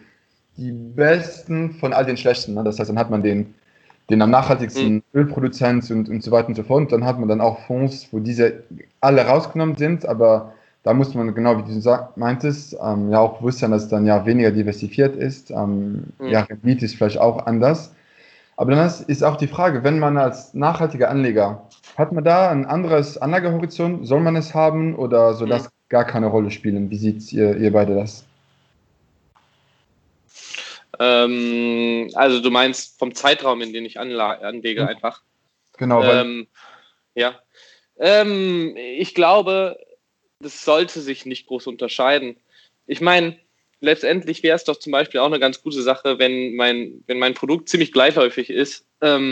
besten von all den schlechten. Ne? Das heißt, dann hat man den am nachhaltigsten Ölproduzent und so weiter und so fort. Und dann hat man dann auch Fonds, wo diese alle rausgenommen sind, aber da muss man, genau wie du meintest, ja auch bewusst sein, dass es dann ja weniger diversifiziert ist. Ja, Rendite ist vielleicht auch anders. Aber dann ist auch die Frage, wenn man als nachhaltiger Anleger, hat man da ein anderes Anlagehorizont? Soll man es haben oder soll das gar keine Rolle spielen? Wie seht ihr beide das? Also du meinst vom Zeitraum, in den ich anlege einfach? Genau. Ich glaube, das sollte sich nicht groß unterscheiden. Ich meine, letztendlich wäre es doch zum Beispiel auch eine ganz gute Sache, wenn mein Produkt ziemlich gleichläufig ist,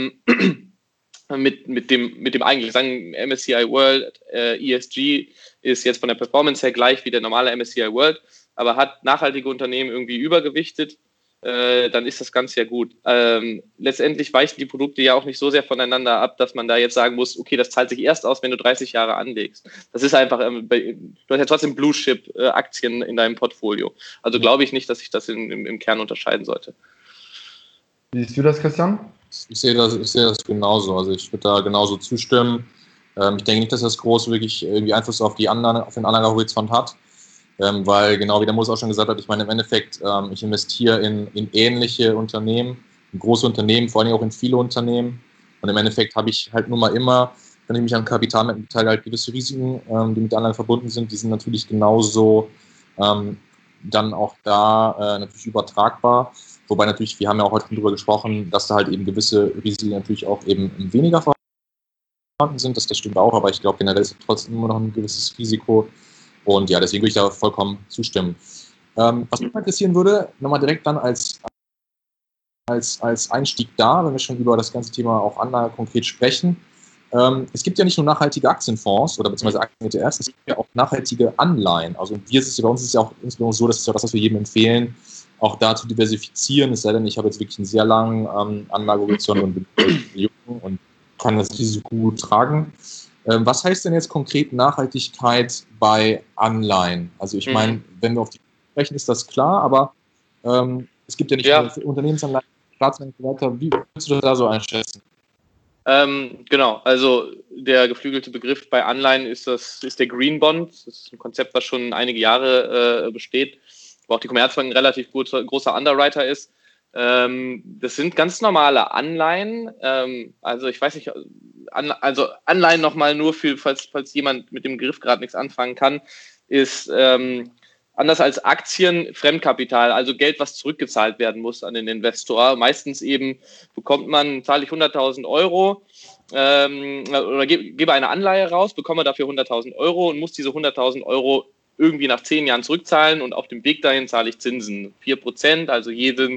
mit dem eigentlichen, sagen MSCI World, ESG ist jetzt von der Performance her gleich wie der normale MSCI World, aber hat nachhaltige Unternehmen irgendwie übergewichtet, dann ist das Ganze ja gut. Letztendlich weichen die Produkte ja auch nicht so sehr voneinander ab, dass man da jetzt sagen muss, okay, das zahlt sich erst aus, wenn du 30 Jahre anlegst. Das ist einfach, du hast ja trotzdem Blue-Chip-Aktien in deinem Portfolio. Also glaube ich nicht, dass sich das im Kern unterscheiden sollte. Wie siehst du das, Christian? Ich sehe das genauso. Also ich würde da genauso zustimmen. Ich denke nicht, dass das groß wirklich irgendwie Einfluss auf den Anlagehorizont hat. Weil genau wie der Moos auch schon gesagt hat, ich meine im Endeffekt, ich investiere in ähnliche Unternehmen, in große Unternehmen, vor allem auch in viele Unternehmen. Und im Endeffekt habe ich halt nun mal immer, wenn ich mich an Kapitalmärkten beteilige, halt gewisse Risiken, die mit Anlagen verbunden sind. Die sind natürlich genauso dann auch da natürlich übertragbar. Wobei natürlich, wir haben ja auch heute darüber gesprochen, dass da halt eben gewisse Risiken natürlich auch eben weniger vorhanden sind. Das stimmt auch, aber ich glaube generell ist trotzdem immer noch ein gewisses Risiko. Und ja, deswegen würde ich da vollkommen zustimmen. Was mich interessieren würde, nochmal direkt dann als Einstieg da, wenn wir schon über das ganze Thema auch Anlage konkret sprechen. Es gibt ja nicht nur nachhaltige Aktienfonds oder beziehungsweise Aktien-ETFs, es gibt ja auch nachhaltige Anleihen. Also bei uns ist es ja auch insbesondere so, das ist ja das, was wir jedem empfehlen, auch da zu diversifizieren, es sei denn, ich habe jetzt wirklich einen sehr langen Anlagehorizont und bin jung und kann das Risiko gut tragen. Was heißt denn jetzt konkret Nachhaltigkeit bei Anleihen? Also ich meine, wenn wir auf die sprechen, ist das klar, aber es gibt ja nicht nur Unternehmensanleihen, Staatsanleihen und so weiter. Wie würdest du das da so einschätzen? Genau, also der geflügelte Begriff bei Anleihen ist der Green Bond. Das ist ein Konzept, was schon einige Jahre besteht, wo auch die Commerzbank ein relativ großer Underwriter ist. Das sind ganz normale Anleihen. Also ich weiß nicht, also Anleihen nochmal nur falls jemand mit dem Begriff gerade nichts anfangen kann, ist anders als Aktien Fremdkapital, also Geld, was zurückgezahlt werden muss an den Investor. Meistens eben zahle ich 100.000 Euro oder gebe eine Anleihe raus, bekomme dafür 100.000 Euro und muss diese 100.000 Euro irgendwie nach 10 Jahren zurückzahlen und auf dem Weg dahin zahle ich Zinsen. 4%, also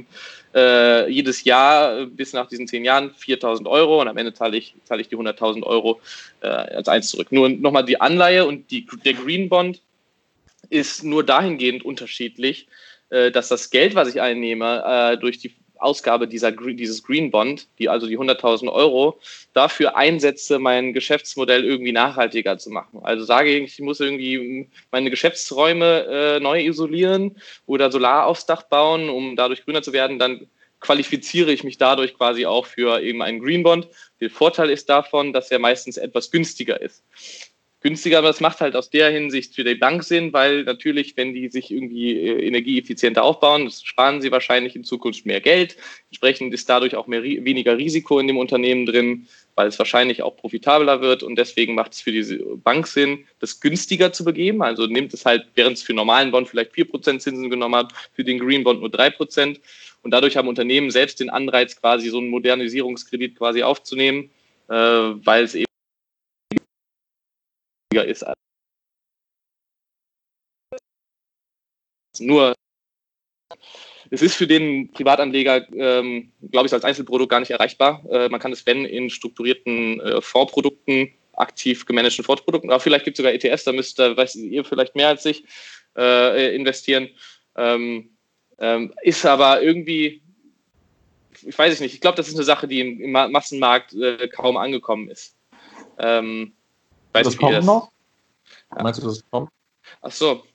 jedes Jahr bis nach diesen 10 Jahren 4.000 Euro und am Ende zahle ich die 100.000 Euro als eins zurück. Nur nochmal die Anleihe und der Green Bond ist nur dahingehend unterschiedlich, dass das Geld, was ich einnehme, durch die Ausgabe dieses Green Bond, also die 100.000 Euro, dafür einsetze, mein Geschäftsmodell irgendwie nachhaltiger zu machen. Also sage ich muss irgendwie meine Geschäftsräume neu isolieren oder Solar aufs Dach bauen, um dadurch grüner zu werden, dann qualifiziere ich mich dadurch quasi auch für eben einen Green Bond. Der Vorteil ist davon, dass er meistens etwas günstiger ist. Aber das macht halt aus der Hinsicht für die Bank Sinn, weil natürlich, wenn die sich irgendwie energieeffizienter aufbauen, das sparen sie wahrscheinlich in Zukunft mehr Geld. Entsprechend ist dadurch auch weniger Risiko in dem Unternehmen drin, weil es wahrscheinlich auch profitabler wird und deswegen macht es für diese Bank Sinn, das günstiger zu begeben. Also nimmt es halt, während es für normalen Bond vielleicht 4% Zinsen genommen hat, für den Green Bond nur 3%. Und dadurch haben Unternehmen selbst den Anreiz, quasi so einen Modernisierungskredit quasi aufzunehmen, weil es eben ist. Nur, es ist für den Privatanleger, glaube ich, als Einzelprodukt gar nicht erreichbar. Man kann es, wenn, in strukturierten Fondsprodukten, aktiv gemanagten Fondsprodukten, aber vielleicht gibt es sogar ETFs, da weißt ihr vielleicht mehr als ich, investieren. Ist aber irgendwie, ich weiß nicht, ich glaube, das ist eine Sache, die im Massenmarkt kaum angekommen ist. Das kommt noch? Meinst du, das kommt? Ach so.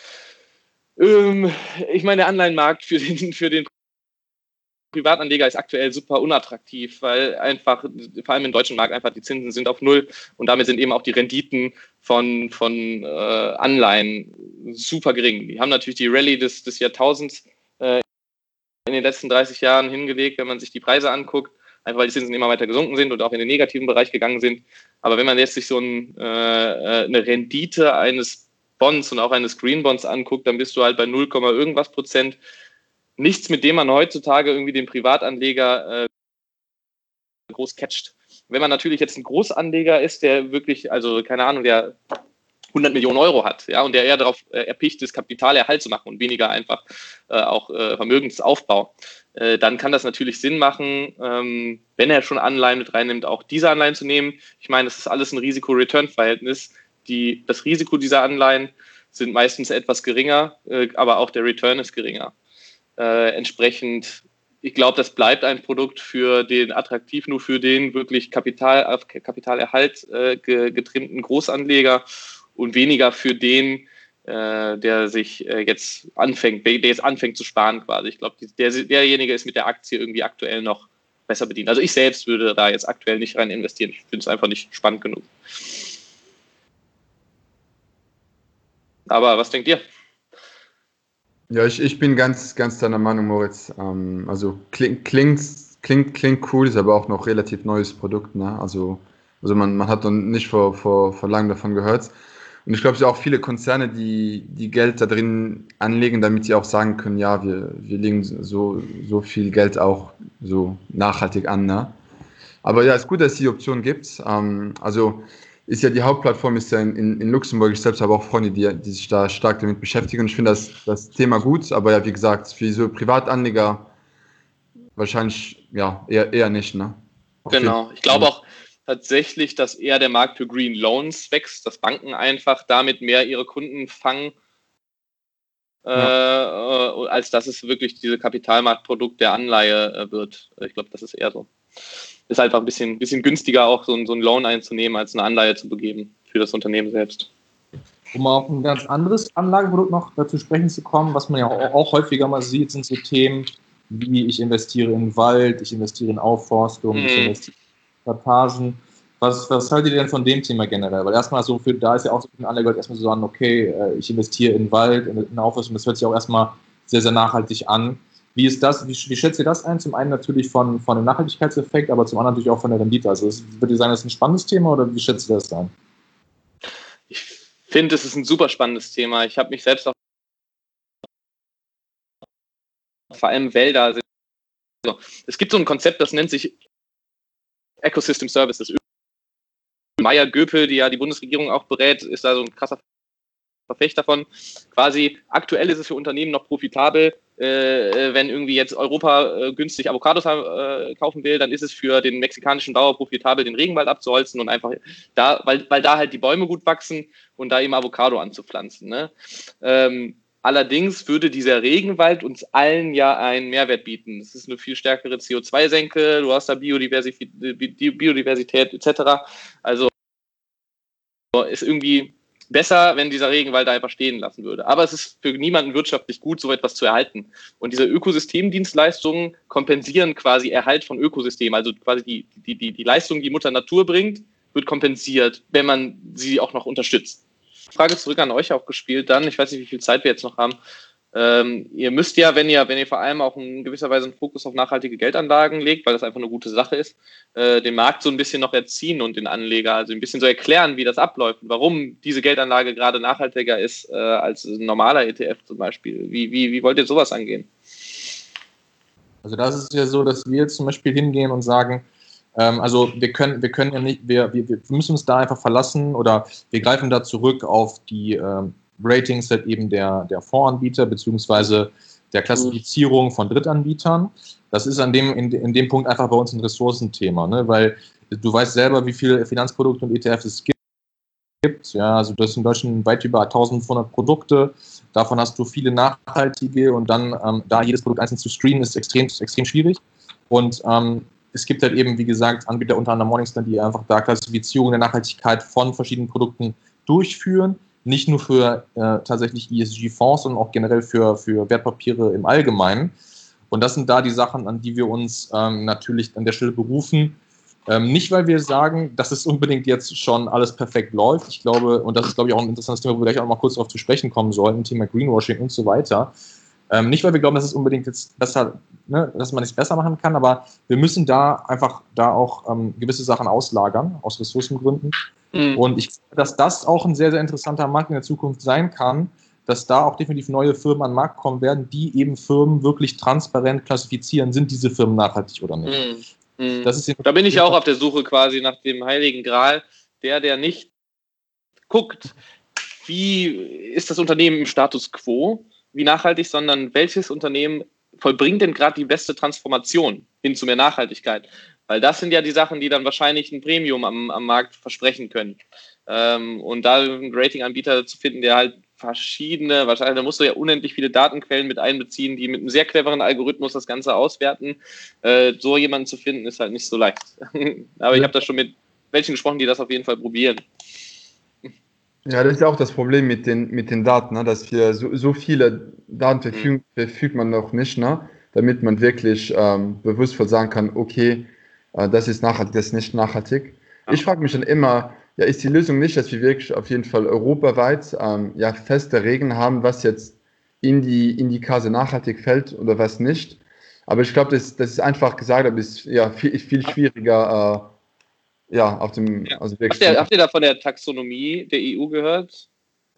Ich meine, der Anleihenmarkt für den Privatanleger ist aktuell super unattraktiv, weil einfach, vor allem im deutschen Markt, einfach die Zinsen sind auf Null und damit sind eben auch die Renditen von Anleihen super gering. Die haben natürlich die Rallye des Jahrtausends in den letzten 30 Jahren hingelegt, wenn man sich die Preise anguckt, einfach weil die Zinsen immer weiter gesunken sind und auch in den negativen Bereich gegangen sind. Aber wenn man jetzt sich so eine Rendite eines Bonds und auch eines Green Bonds anguckt, dann bist du halt bei 0, irgendwas Prozent. Nichts, mit dem man heutzutage irgendwie den Privatanleger groß catcht. Wenn man natürlich jetzt ein Großanleger ist, der wirklich, also keine Ahnung, der 100 Millionen Euro hat, ja, und der eher darauf erpicht ist, Kapitalerhalt zu machen und weniger einfach auch Vermögensaufbau, dann kann das natürlich Sinn machen, wenn er schon Anleihen mit reinnimmt, auch diese Anleihen zu nehmen. Ich meine, das ist alles ein Risiko-Return-Verhältnis. Das Risiko dieser Anleihen sind meistens etwas geringer, aber auch der Return ist geringer. Entsprechend, ich glaube, das bleibt ein Produkt für den attraktiv, nur für den wirklich Kapitalerhalt getrimmten Großanleger und weniger für den, der sich jetzt anfängt zu sparen quasi. Ich glaube, derjenige ist mit der Aktie irgendwie aktuell noch besser bedient. Also ich selbst würde da jetzt aktuell nicht rein investieren. Ich finde es einfach nicht spannend genug. Aber was denkt ihr? Ja, ich bin ganz deiner Meinung, Moritz. Also klingt cool, ist aber auch noch relativ neues Produkt. Ne? Also man hat noch nicht vor langem davon gehört. Und ich glaube, es sind auch viele Konzerne, die Geld da drin anlegen, damit sie auch sagen können, ja, wir legen so viel Geld auch so nachhaltig an. Ne? Aber ja, es ist gut, dass es die Option gibt. Also ist ja die Hauptplattform ist ja in Luxemburg. Ich selbst habe auch Freunde, die sich da stark damit beschäftigen. Und ich finde das Thema gut, aber ja, wie gesagt, für so Privatanleger wahrscheinlich ja eher nicht. Ne? Genau, ich glaube auch tatsächlich, dass eher der Markt für Green Loans wächst, dass Banken einfach damit mehr ihre Kunden fangen, als dass es wirklich diese Kapitalmarktprodukt der Anleihe wird. Ich glaube, das ist eher so. Ist einfach ein bisschen günstiger, auch so ein Loan einzunehmen, als eine Anleihe zu begeben für das Unternehmen selbst. Um auf ein ganz anderes Anlageprodukt noch dazu sprechen zu kommen, was man ja auch häufiger mal sieht, sind so Themen wie ich investiere in Wald, ich investiere in Aufforstung, ich investiere in Plantagen. Was haltet ihr denn von dem Thema generell? Weil erstmal so, da ist ja auch so ein Anleger erstmal so sagen, okay, ich investiere in Wald, in Aufforstung, das hört sich auch erstmal sehr, sehr nachhaltig an. Wie ist das? Wie schätzt ihr das ein? Zum einen natürlich von dem Nachhaltigkeitseffekt, aber zum anderen natürlich auch von der Rendite. Also würde ihr sagen, das ist ein spannendes Thema oder wie schätzt ihr das ein? Ich finde, es ist ein super spannendes Thema. Ich habe mich selbst auch vor allem Wälder. Also, es gibt so ein Konzept, das nennt sich Ecosystem Services. Meier Göpel, die ja die Bundesregierung auch berät, ist da so ein krasser Verfechter davon. Quasi aktuell ist es für Unternehmen noch profitabel, wenn irgendwie jetzt Europa günstig Avocados kaufen will, dann ist es für den mexikanischen Bauer profitabel, den Regenwald abzuholzen und einfach da, weil da halt die Bäume gut wachsen und da eben Avocado anzupflanzen. Ne? Allerdings würde dieser Regenwald uns allen ja einen Mehrwert bieten. Es ist eine viel stärkere CO2-Senke, du hast da Biodiversität etc. Also ist irgendwie besser, wenn dieser Regenwald da einfach stehen lassen würde. Aber es ist für niemanden wirtschaftlich gut, so etwas zu erhalten. Und diese Ökosystemdienstleistungen kompensieren quasi Erhalt von Ökosystemen. Also quasi die Leistung, die Mutter Natur bringt, wird kompensiert, wenn man sie auch noch unterstützt. Frage zurück an euch auch gespielt dann. Ich weiß nicht, wie viel Zeit wir jetzt noch haben. Ihr müsst ja, wenn ihr vor allem auch in gewisser Weise einen Fokus auf nachhaltige Geldanlagen legt, weil das einfach eine gute Sache ist, den Markt so ein bisschen noch erziehen und den Anleger, also ein bisschen so erklären, wie das abläuft und warum diese Geldanlage gerade nachhaltiger ist als ein normaler ETF zum Beispiel. Wie wollt ihr sowas angehen? Also das ist ja so, dass wir jetzt zum Beispiel hingehen und sagen, also wir können ja nicht, wir müssen uns da einfach verlassen oder wir greifen da zurück auf die Ratings halt eben der Fondsanbieter beziehungsweise der Klassifizierung von Drittanbietern. Das ist in dem Punkt einfach bei uns ein Ressourcenthema, ne? Weil du weißt selber, wie viele Finanzprodukte und ETFs es gibt. Ja, also das sind in Deutschland weit über 1500 Produkte. Davon hast du viele nachhaltige und dann da jedes Produkt einzeln zu screenen ist extrem schwierig. Und es gibt halt eben, wie gesagt, Anbieter unter anderem Morningstar, die einfach da Klassifizierung der Nachhaltigkeit von verschiedenen Produkten durchführen. Nicht nur für tatsächlich ESG-Fonds, sondern auch generell für Wertpapiere im Allgemeinen. Und das sind da die Sachen, an die wir uns natürlich an der Stelle berufen. Nicht, weil wir sagen, dass es unbedingt jetzt schon alles perfekt läuft. Ich glaube, und das ist, glaube ich, auch ein interessantes Thema, wo wir gleich auch noch mal kurz darauf zu sprechen kommen sollten, Thema Greenwashing und so weiter. Nicht, weil wir glauben, dass es unbedingt jetzt besser, ne, dass man es besser machen kann, aber wir müssen da einfach auch gewisse Sachen auslagern, aus Ressourcengründen. Und ich glaube, dass das auch ein sehr, sehr interessanter Markt in der Zukunft sein kann, dass da auch definitiv neue Firmen an den Markt kommen werden, die eben Firmen wirklich transparent klassifizieren, sind diese Firmen nachhaltig oder nicht. Das ist da bin ich auch auf der Suche quasi nach dem Heiligen Gral, der nicht guckt, wie ist das Unternehmen im Status quo, wie nachhaltig, sondern welches Unternehmen vollbringt denn gerade die beste Transformation hin zu mehr Nachhaltigkeit? Weil das sind ja die Sachen, die dann wahrscheinlich ein Premium am Markt versprechen können. Und da einen Ratinganbieter zu finden, der halt wahrscheinlich, da musst du ja unendlich viele Datenquellen mit einbeziehen, die mit einem sehr cleveren Algorithmus das Ganze auswerten. So jemanden zu finden, ist halt nicht so leicht. Aber ich habe da schon mit welchen gesprochen, die das auf jeden Fall probieren. Ja, das ist ja auch das Problem mit den Daten, ne? Dass wir so viele Daten verfügt man noch nicht, ne? Damit man wirklich bewusstvoll sagen kann, okay, das ist nachhaltig, das ist nicht nachhaltig. Ja. Ich frage mich dann immer, ja, ist die Lösung nicht, dass wir wirklich auf jeden Fall europaweit feste Regeln haben, was jetzt in die Kase nachhaltig fällt oder was nicht. Aber ich glaube, das ist einfach gesagt, aber ist ja viel schwieriger. Auf dem. Ja. Also habt ihr da von der Taxonomie der EU gehört?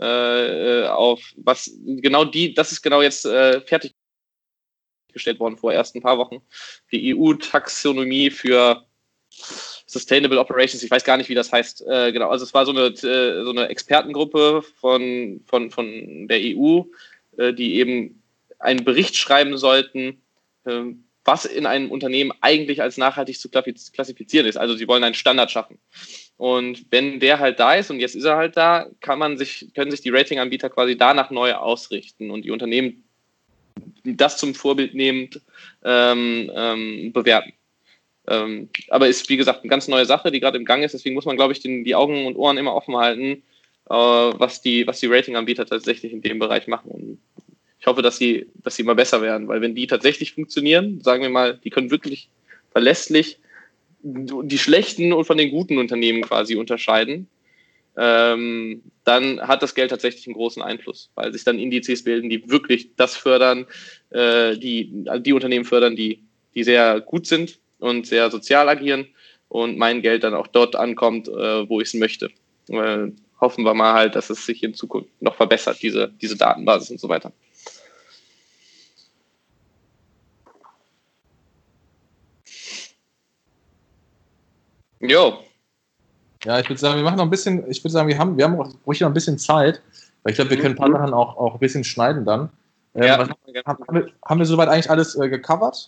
Auf was genau das ist genau jetzt fertiggestellt worden vor erst ein paar Wochen. Die EU-Taxonomie für Sustainable Operations, ich weiß gar nicht, wie das heißt. Genau, also es war so eine Expertengruppe von der EU, die eben einen Bericht schreiben sollten, was in einem Unternehmen eigentlich als nachhaltig zu klassifizieren ist. Also sie wollen einen Standard schaffen. Und wenn der halt da ist, und jetzt ist er halt da, können sich die Ratinganbieter quasi danach neu ausrichten und die Unternehmen das zum Vorbild nehmend bewerten. Aber ist, wie gesagt, eine ganz neue Sache, die gerade im Gang ist. Deswegen muss man, glaube ich, die Augen und Ohren immer offen halten, was die Ratinganbieter tatsächlich in dem Bereich machen. Und ich hoffe, dass sie immer besser werden, weil wenn die tatsächlich funktionieren, sagen wir mal, die können wirklich verlässlich die schlechten und von den guten Unternehmen quasi unterscheiden, dann hat das Geld tatsächlich einen großen Einfluss, weil sich dann Indizes bilden, die wirklich das fördern, die Unternehmen fördern, die sehr gut sind und sehr sozial agieren und mein Geld dann auch dort ankommt, wo ich es möchte. Hoffen wir mal halt, dass es sich in Zukunft noch verbessert, diese Datenbasis und so weiter. Jo. Ja, ich würde sagen, wir machen noch ein bisschen, wir haben ruhig noch ein bisschen Zeit, weil ich glaube, wir können ein paar Sachen auch ein bisschen schneiden dann. Ja, haben wir soweit eigentlich alles gecovert?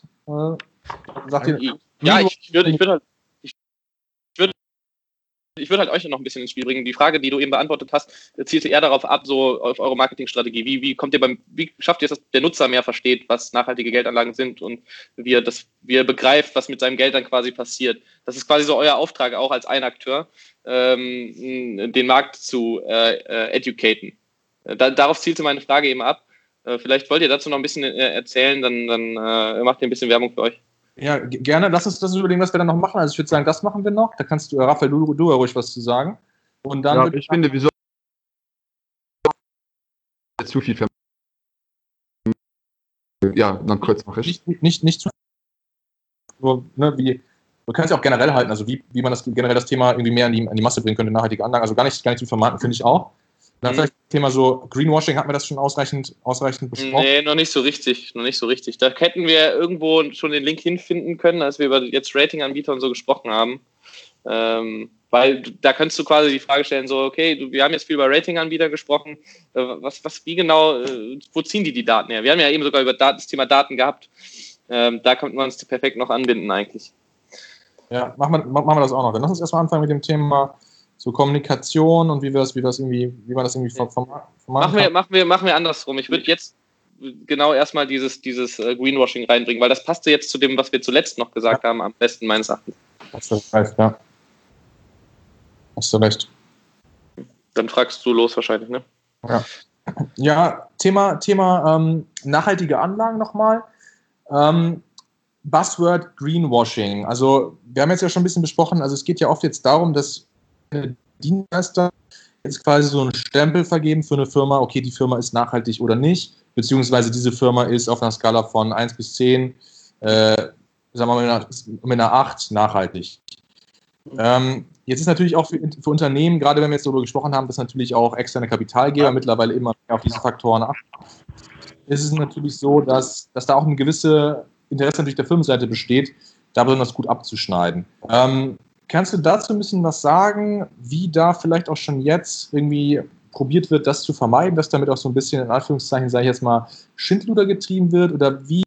Ich würde halt euch noch ein bisschen ins Spiel bringen. Die Frage, die du eben beantwortet hast, zielte eher darauf ab, so auf eure Marketingstrategie. Wie schafft ihr es, dass der Nutzer mehr versteht, was nachhaltige Geldanlagen sind und wie er begreift, was mit seinem Geld dann quasi passiert? Das ist quasi so euer Auftrag auch als ein Akteur, den Markt zu educaten. Darauf zielte meine Frage eben ab. Vielleicht wollt ihr dazu noch ein bisschen erzählen, dann macht ihr ein bisschen Werbung für euch. Ja, gerne. Lass uns überlegen, was wir dann noch machen. Also ich würde sagen, das machen wir noch. Da kannst du, Raphael, du ruhig was zu sagen. Und dann ich finde, wieso zu viel dann kurz noch nicht zu nur, ne, wir können es ja auch generell halten, also wie man generell das Thema irgendwie mehr an die Masse bringen könnte, nachhaltige Anlagen, also gar nicht zu vermarkten, finde ich auch. Dann vielleicht das Thema so Greenwashing, hatten wir das schon ausreichend besprochen? Nee, noch nicht so richtig. Da hätten wir irgendwo schon den Link hinfinden können, als wir über jetzt Ratinganbieter und so gesprochen haben. Weil da kannst du quasi die Frage stellen, so, okay, wir haben jetzt viel über Ratinganbieter gesprochen, wie genau, wo ziehen die Daten her? Wir haben ja eben sogar über das Thema Daten gehabt. Da könnten wir uns perfekt noch anbinden eigentlich. Ja, machen wir das auch noch. Dann lass uns erstmal anfangen mit dem Thema so Kommunikation und wie man das irgendwie vermarkten. Machen wir andersrum. Ich würde jetzt genau erstmal dieses Greenwashing reinbringen, weil das passte jetzt zu dem, was wir zuletzt noch gesagt haben, am besten meines Erachtens. Hast du recht, ja. Hast du recht. Dann fragst du los wahrscheinlich, ne? Ja, Thema nachhaltige Anlagen nochmal. Buzzword Greenwashing. Also wir haben jetzt ja schon ein bisschen besprochen, also es geht ja oft jetzt darum, dass Dienstleister jetzt quasi so einen Stempel vergeben für eine Firma, okay, die Firma ist nachhaltig oder nicht, beziehungsweise diese Firma ist auf einer Skala von 1 bis 10, sagen wir mal mit einer 8 nachhaltig. Jetzt ist natürlich auch für Unternehmen, gerade wenn wir jetzt darüber gesprochen haben, dass natürlich auch externe Kapitalgeber mittlerweile immer mehr auf diese Faktoren achten. Ist es natürlich so, dass da auch ein gewisses Interesse natürlich der Firmenseite besteht, da besonders gut abzuschneiden. Kannst du dazu ein bisschen was sagen, wie da vielleicht auch schon jetzt irgendwie probiert wird, das zu vermeiden, dass damit auch so ein bisschen, in Anführungszeichen, sage ich jetzt mal, Schindluder getrieben wird? Oder wie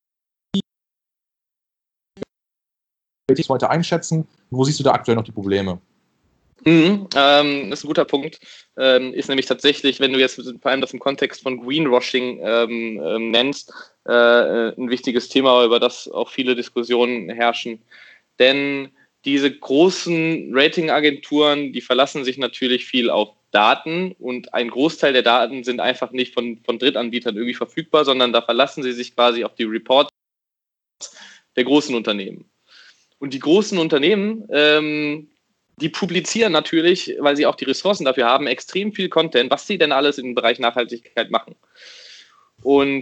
das heute einschätzen? Wo siehst du da aktuell noch die Probleme? Das ist ein guter Punkt. Ist nämlich tatsächlich, wenn du jetzt vor allem das im Kontext von Greenwashing nennst, ein wichtiges Thema, über das auch viele Diskussionen herrschen. Denn diese großen Ratingagenturen, die verlassen sich natürlich viel auf Daten und ein Großteil der Daten sind einfach nicht von Drittanbietern irgendwie verfügbar, sondern da verlassen sie sich quasi auf die Reports der großen Unternehmen. Und die großen Unternehmen, die publizieren natürlich, weil sie auch die Ressourcen dafür haben, extrem viel Content, was sie denn alles im Bereich Nachhaltigkeit machen. Und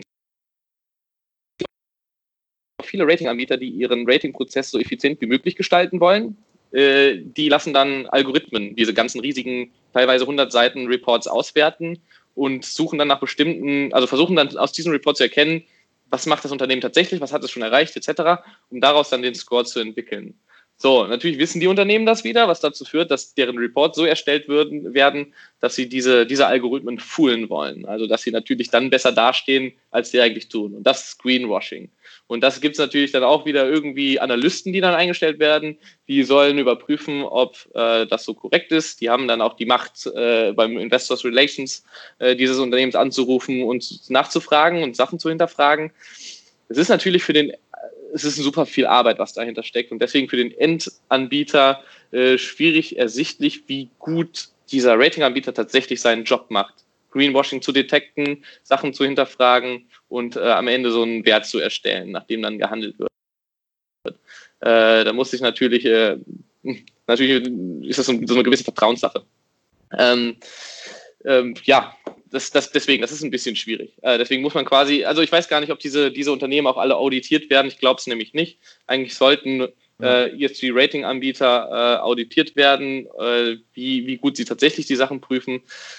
viele Ratinganbieter, die ihren Ratingprozess so effizient wie möglich gestalten wollen, die lassen dann Algorithmen, diese ganzen riesigen, teilweise 100 Seiten Reports auswerten und suchen dann nach bestimmten, also versuchen dann aus diesen Reports zu erkennen, was macht das Unternehmen tatsächlich, was hat es schon erreicht, etc., um daraus dann den Score zu entwickeln. So, natürlich wissen die Unternehmen das wieder, was dazu führt, dass deren Reports so erstellt werden, dass sie diese Algorithmen foolen wollen. Also, dass sie natürlich dann besser dastehen, als sie eigentlich tun. Und das ist Greenwashing. Und das gibt es natürlich dann auch wieder irgendwie Analysten, die dann eingestellt werden. Die sollen überprüfen, ob das so korrekt ist. Die haben dann auch die Macht, beim Investors Relations dieses Unternehmens anzurufen und nachzufragen und Sachen zu hinterfragen. Es ist natürlich es ist super viel Arbeit, was dahinter steckt und deswegen für den Endanbieter schwierig ersichtlich, wie gut dieser Ratinganbieter tatsächlich seinen Job macht. Greenwashing zu detekten, Sachen zu hinterfragen und am Ende so einen Wert zu erstellen, nachdem dann gehandelt wird. Da muss ich natürlich ist das so eine gewisse Vertrauenssache. Deswegen, das ist ein bisschen schwierig. Deswegen muss man quasi, also ich weiß gar nicht, ob diese Unternehmen auch alle auditiert werden. Ich glaube es nämlich nicht. Eigentlich sollten ESG-Rating-Anbieter auditiert werden, wie gut sie tatsächlich die Sachen prüfen.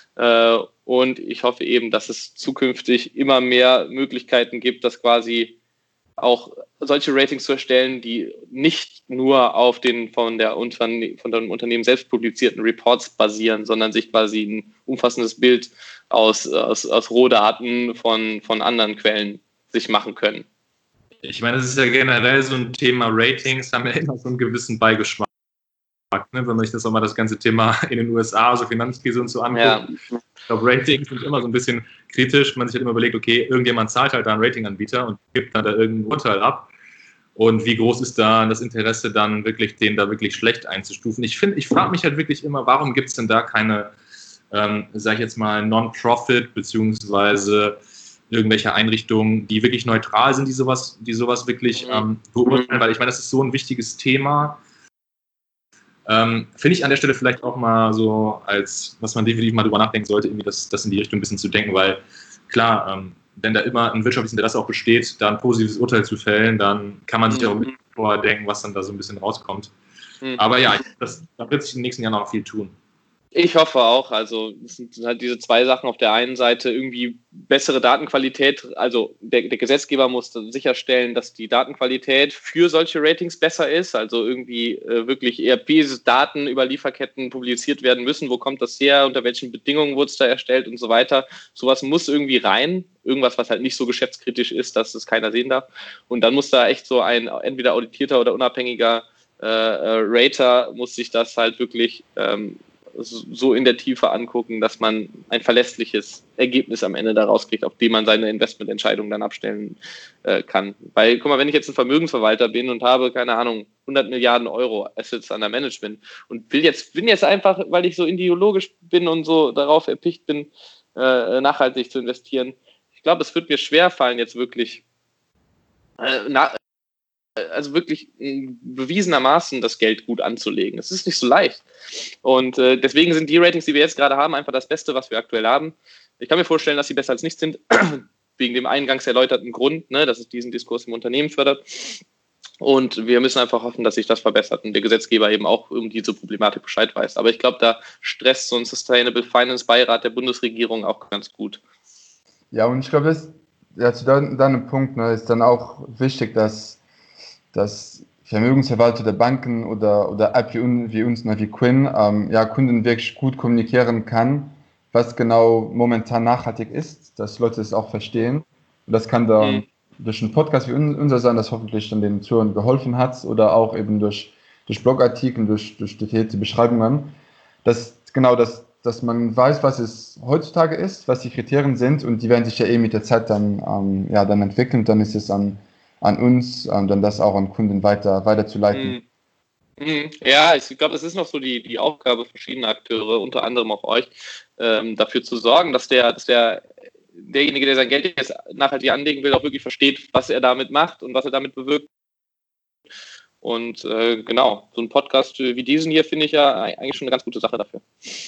Und ich hoffe eben, dass es zukünftig immer mehr Möglichkeiten gibt, dass quasi auch solche Ratings zu erstellen, die nicht nur auf den von dem Unternehmen selbst publizierten Reports basieren, sondern sich quasi ein umfassendes Bild aus Rohdaten von anderen Quellen sich machen können. Ich meine, es ist ja generell so ein Thema, Ratings haben ja immer so einen gewissen Beigeschmack. Ne? Wenn man sich das auch mal das ganze Thema in den USA, also Finanzkrise und so anguckt. Ja. Ich glaube, Ratings sind immer so ein bisschen kritisch. Man sich halt immer überlegt, okay, irgendjemand zahlt halt da einen Ratinganbieter und gibt dann da irgendein Urteil ab. Und wie groß ist da das Interesse dann wirklich, den da wirklich schlecht einzustufen? Ich frage mich halt wirklich immer, warum gibt es denn da keine, sage ich jetzt mal, Non-Profit beziehungsweise irgendwelche Einrichtungen, die wirklich neutral sind, die sowas wirklich beurteilen, weil ich meine, das ist so ein wichtiges Thema. Finde ich an der Stelle vielleicht auch mal so, als was man definitiv mal drüber nachdenken sollte, irgendwie das in die Richtung ein bisschen zu denken, weil klar, wenn da immer ein wirtschaftliches Interesse auch besteht, da ein positives Urteil zu fällen, dann kann man sich auch ein bisschen vorher denken, was dann da so ein bisschen rauskommt. Aber ja, da wird sich in den nächsten Jahren noch viel tun. Ich hoffe auch, also es sind halt diese zwei Sachen. Auf der einen Seite irgendwie bessere Datenqualität, also der Gesetzgeber muss sicherstellen, dass die Datenqualität für solche Ratings besser ist, also irgendwie wirklich ERP-Daten über Lieferketten publiziert werden müssen, wo kommt das her, unter welchen Bedingungen wurde es da erstellt und so weiter. Sowas muss irgendwie rein, irgendwas, was halt nicht so geschäftskritisch ist, dass es keiner sehen darf. Und dann muss da echt so ein entweder auditierter oder unabhängiger Rater muss sich das halt wirklich so in der Tiefe angucken, dass man ein verlässliches Ergebnis am Ende daraus kriegt, auf dem man seine Investmententscheidung dann abstellen kann. Weil, guck mal, wenn ich jetzt ein Vermögensverwalter bin und habe, keine Ahnung, 100 Milliarden Euro Assets an der Management und bin jetzt einfach, weil ich so ideologisch bin und so darauf erpicht bin, nachhaltig zu investieren, ich glaube, es wird mir schwerfallen, jetzt wirklich wirklich bewiesenermaßen das Geld gut anzulegen. Es ist nicht so leicht. Und deswegen sind die Ratings, die wir jetzt gerade haben, einfach das Beste, was wir aktuell haben. Ich kann mir vorstellen, dass sie besser als nichts sind, wegen dem eingangs erläuterten Grund, ne, dass es diesen Diskurs im Unternehmen fördert. Und wir müssen einfach hoffen, dass sich das verbessert und der Gesetzgeber eben auch um diese Problematik Bescheid weiß. Aber ich glaube, da stresst so ein Sustainable Finance Beirat der Bundesregierung auch ganz gut. Ja, und ich glaube, zu deinem Punkt, ne, ist dann auch wichtig, dass Vermögensverwalter der Banken oder App wie uns, wie Quinn, Kunden wirklich gut kommunizieren kann, was genau momentan nachhaltig ist, dass Leute es auch verstehen. Und das kann dann durch einen Podcast wie unser sein, das hoffentlich dann den Zuhörern geholfen hat, oder auch eben durch Blogartikel, durch detaillierte Beschreibungen, dass man weiß, was es heutzutage ist, was die Kriterien sind, und die werden sich ja mit der Zeit dann entwickeln. Dann ist es an uns, dann das auch an Kunden weiterzuleiten. Ja, ich glaube, es ist noch so die Aufgabe verschiedener Akteure, unter anderem auch euch, dafür zu sorgen, dass derjenige, der sein Geld jetzt nachhaltig anlegen will, auch wirklich versteht, was er damit macht und was er damit bewirkt. Und genau, so ein Podcast wie diesen hier finde ich ja eigentlich schon eine ganz gute Sache dafür.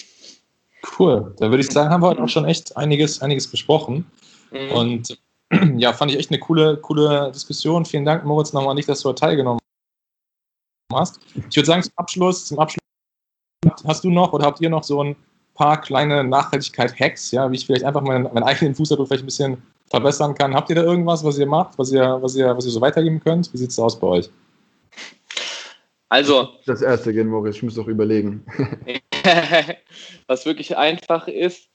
Cool, da würde ich sagen, haben wir heute auch schon echt einiges besprochen. Und ja, fand ich echt eine coole Diskussion. Vielen Dank, Moritz, nochmal nicht, dass du teilgenommen hast. Ich würde sagen, zum Abschluss hast du noch oder habt ihr noch so ein paar kleine Nachhaltigkeit-Hacks, ja, wie ich vielleicht einfach meinen eigenen Fußabdruck vielleicht ein bisschen verbessern kann. Habt ihr da irgendwas, was ihr macht, was ihr so weitergeben könnt? Wie sieht es aus bei euch? Also, das erste gehen, Moritz, ich muss doch überlegen. Was wirklich einfach ist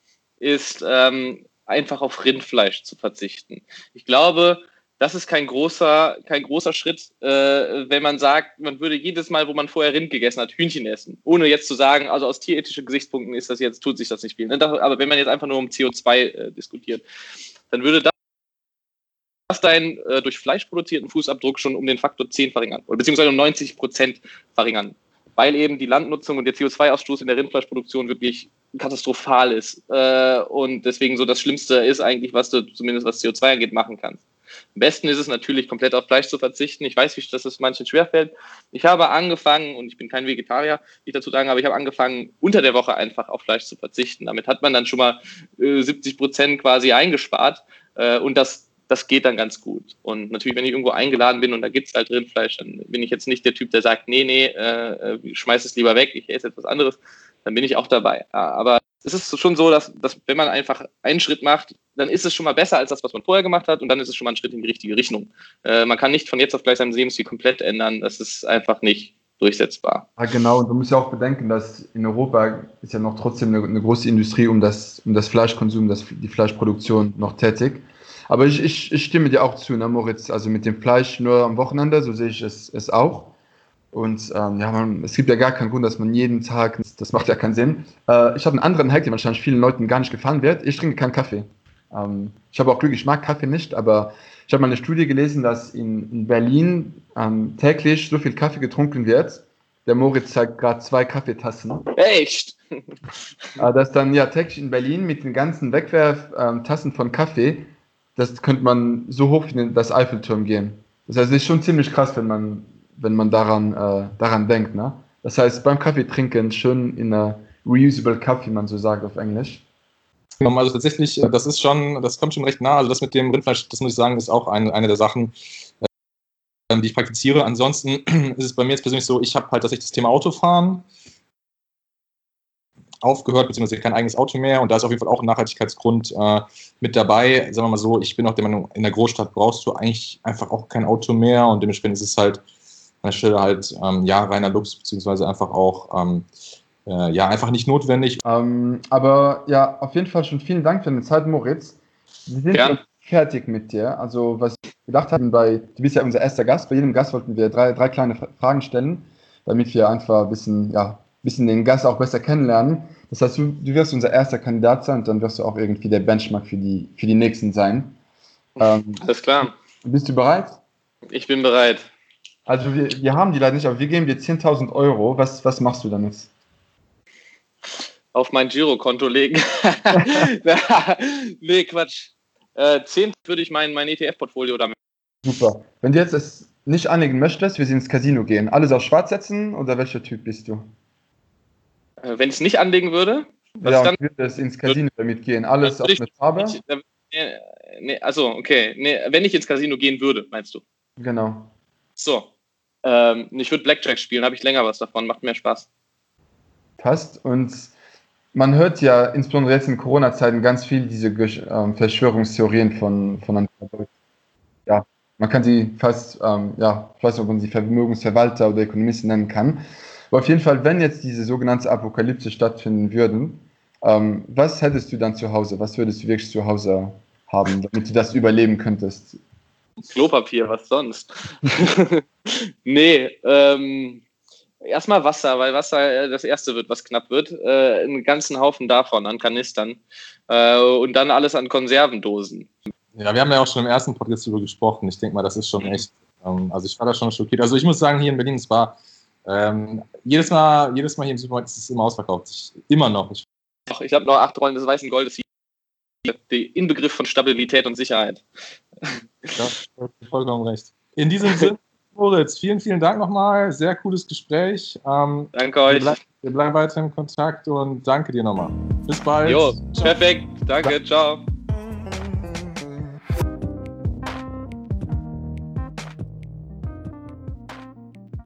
einfach auf Rindfleisch zu verzichten. Ich glaube, das ist kein großer Schritt, wenn man sagt, man würde jedes Mal, wo man vorher Rind gegessen hat, Hühnchen essen. Ohne jetzt zu sagen, also aus tierethischen Gesichtspunkten tut sich das nicht viel. Aber wenn man jetzt einfach nur um CO2 diskutiert, dann würde das deinen durch Fleisch produzierten Fußabdruck schon um den Faktor 10 verringern, beziehungsweise um 90% verringern. Weil eben die Landnutzung und der CO2-Ausstoß in der Rindfleischproduktion wirklich katastrophal ist. Und deswegen so das Schlimmste ist eigentlich, was du zumindest was CO2 angeht, machen kannst. Am besten ist es natürlich, komplett auf Fleisch zu verzichten. Ich weiß, dass es manchen schwerfällt. Ich habe angefangen, und ich bin kein Vegetarier, wie ich dazu sagen, aber ich habe angefangen, unter der Woche einfach auf Fleisch zu verzichten. Damit hat man dann schon mal 70% quasi eingespart. Und das geht dann ganz gut. Und natürlich, wenn ich irgendwo eingeladen bin und da gibt es halt Rindfleisch, dann bin ich jetzt nicht der Typ, der sagt, nee, schmeiß es lieber weg, ich esse etwas anderes. Dann bin ich auch dabei. Aber es ist schon so, dass wenn man einfach einen Schritt macht, dann ist es schon mal besser als das, was man vorher gemacht hat, und dann ist es schon mal ein Schritt in die richtige Richtung. Man kann nicht von jetzt auf gleich seinen Lebensstil komplett ändern. Das ist einfach nicht durchsetzbar. Ja, genau. Und du musst ja auch bedenken, dass in Europa ist ja noch trotzdem eine große Industrie um das Fleischkonsum, die Fleischproduktion noch tätig. Aber ich stimme dir auch zu, ne, Moritz, also mit dem Fleisch nur am Wochenende, so sehe ich es auch. Und es gibt ja gar keinen Grund, dass man jeden Tag, das macht ja keinen Sinn. Ich habe einen anderen Hack, der wahrscheinlich vielen Leuten gar nicht gefallen wird. Ich trinke keinen Kaffee. Ich habe auch Glück, ich mag Kaffee nicht, aber ich habe mal eine Studie gelesen, dass in Berlin täglich so viel Kaffee getrunken wird. Der Moritz zeigt gerade 2 Kaffeetassen. Echt? Dass dann ja täglich in Berlin mit den ganzen Wegwerftassen von Kaffee, das könnte man so hoch wie das Eiffelturm gehen. Das heißt, es ist schon ziemlich krass, wenn man daran denkt. Ne? Das heißt, beim Kaffee trinken schön in einer reusable Cup, wie man so sagt auf Englisch. Also tatsächlich, das kommt schon recht nah. Also das mit dem Rindfleisch, das muss ich sagen, ist auch eine der Sachen, die ich praktiziere. Ansonsten ist es bei mir jetzt persönlich so, ich habe halt tatsächlich das Thema Autofahren aufgehört, beziehungsweise kein eigenes Auto mehr, und da ist auf jeden Fall auch ein Nachhaltigkeitsgrund mit dabei. Sagen wir mal so, ich bin auch der Meinung, in der Großstadt brauchst du eigentlich einfach auch kein Auto mehr, und dementsprechend ist es halt an der Stelle halt reiner Lux, beziehungsweise einfach auch einfach nicht notwendig. Aber ja, auf jeden Fall schon vielen Dank für deine Zeit, Moritz. Wir sind schon fertig mit dir. Also was wir gedacht haben, du bist ja unser erster Gast, bei jedem Gast wollten wir drei kleine Fragen stellen, damit wir einfach ein bisschen den Gast auch besser kennenlernen. Das heißt, du wirst unser erster Kandidat sein, und dann wirst du auch irgendwie der Benchmark für die nächsten sein. Alles klar. Bist du bereit? Ich bin bereit. Also wir haben die leider nicht, aber wir geben dir 10.000 €. Was machst du damit? Auf mein Girokonto legen. Nee, Quatsch. 10 würde ich mein ETF-Portfolio damit. Super. Wenn du jetzt es nicht anlegen möchtest, wir ins Casino gehen. Alles auf schwarz setzen, oder welcher Typ bist du? Wenn ich es nicht anlegen würde? Dann würde es ins Casino damit gehen. Alles auf eine Farbe? Okay. Nee, wenn ich ins Casino gehen würde, meinst du? Genau. So. Ich würde Blackjack spielen, habe ich länger was davon, macht mehr Spaß. Passt. Und man hört ja insbesondere jetzt in Corona-Zeiten ganz viel diese Verschwörungstheorien von ja, man kann sie fast, ich weiß nicht, ob man sie Vermögensverwalter oder Ökonomisten nennen kann. Aber auf jeden Fall, wenn jetzt diese sogenannte Apokalypse stattfinden würden, Was hättest du dann zu Hause? Was würdest du wirklich zu Hause haben, damit du das überleben könntest? Klopapier, was sonst? Nee, erstmal Wasser, weil Wasser das erste wird, was knapp wird. Einen ganzen Haufen davon an Kanistern. Und dann alles an Konservendosen. Ja, wir haben ja auch schon im ersten Podcast darüber gesprochen. Ich denke mal, das ist schon echt, also ich war da schon schockiert. Also ich muss sagen, hier in Berlin, es war jedes Mal hier im Supermarkt ist es immer ausverkauft. Immer noch. Ich habe noch 8 Rollen des weißen Goldes hier. Der Inbegriff von Stabilität und Sicherheit. Ja, du hast vollkommen recht. In diesem Sinne, Moritz, vielen, vielen Dank nochmal. Sehr cooles Gespräch. Danke euch. Wir bleiben weiter in Kontakt und danke dir nochmal. Bis bald. Jo, perfekt. Danke, ciao.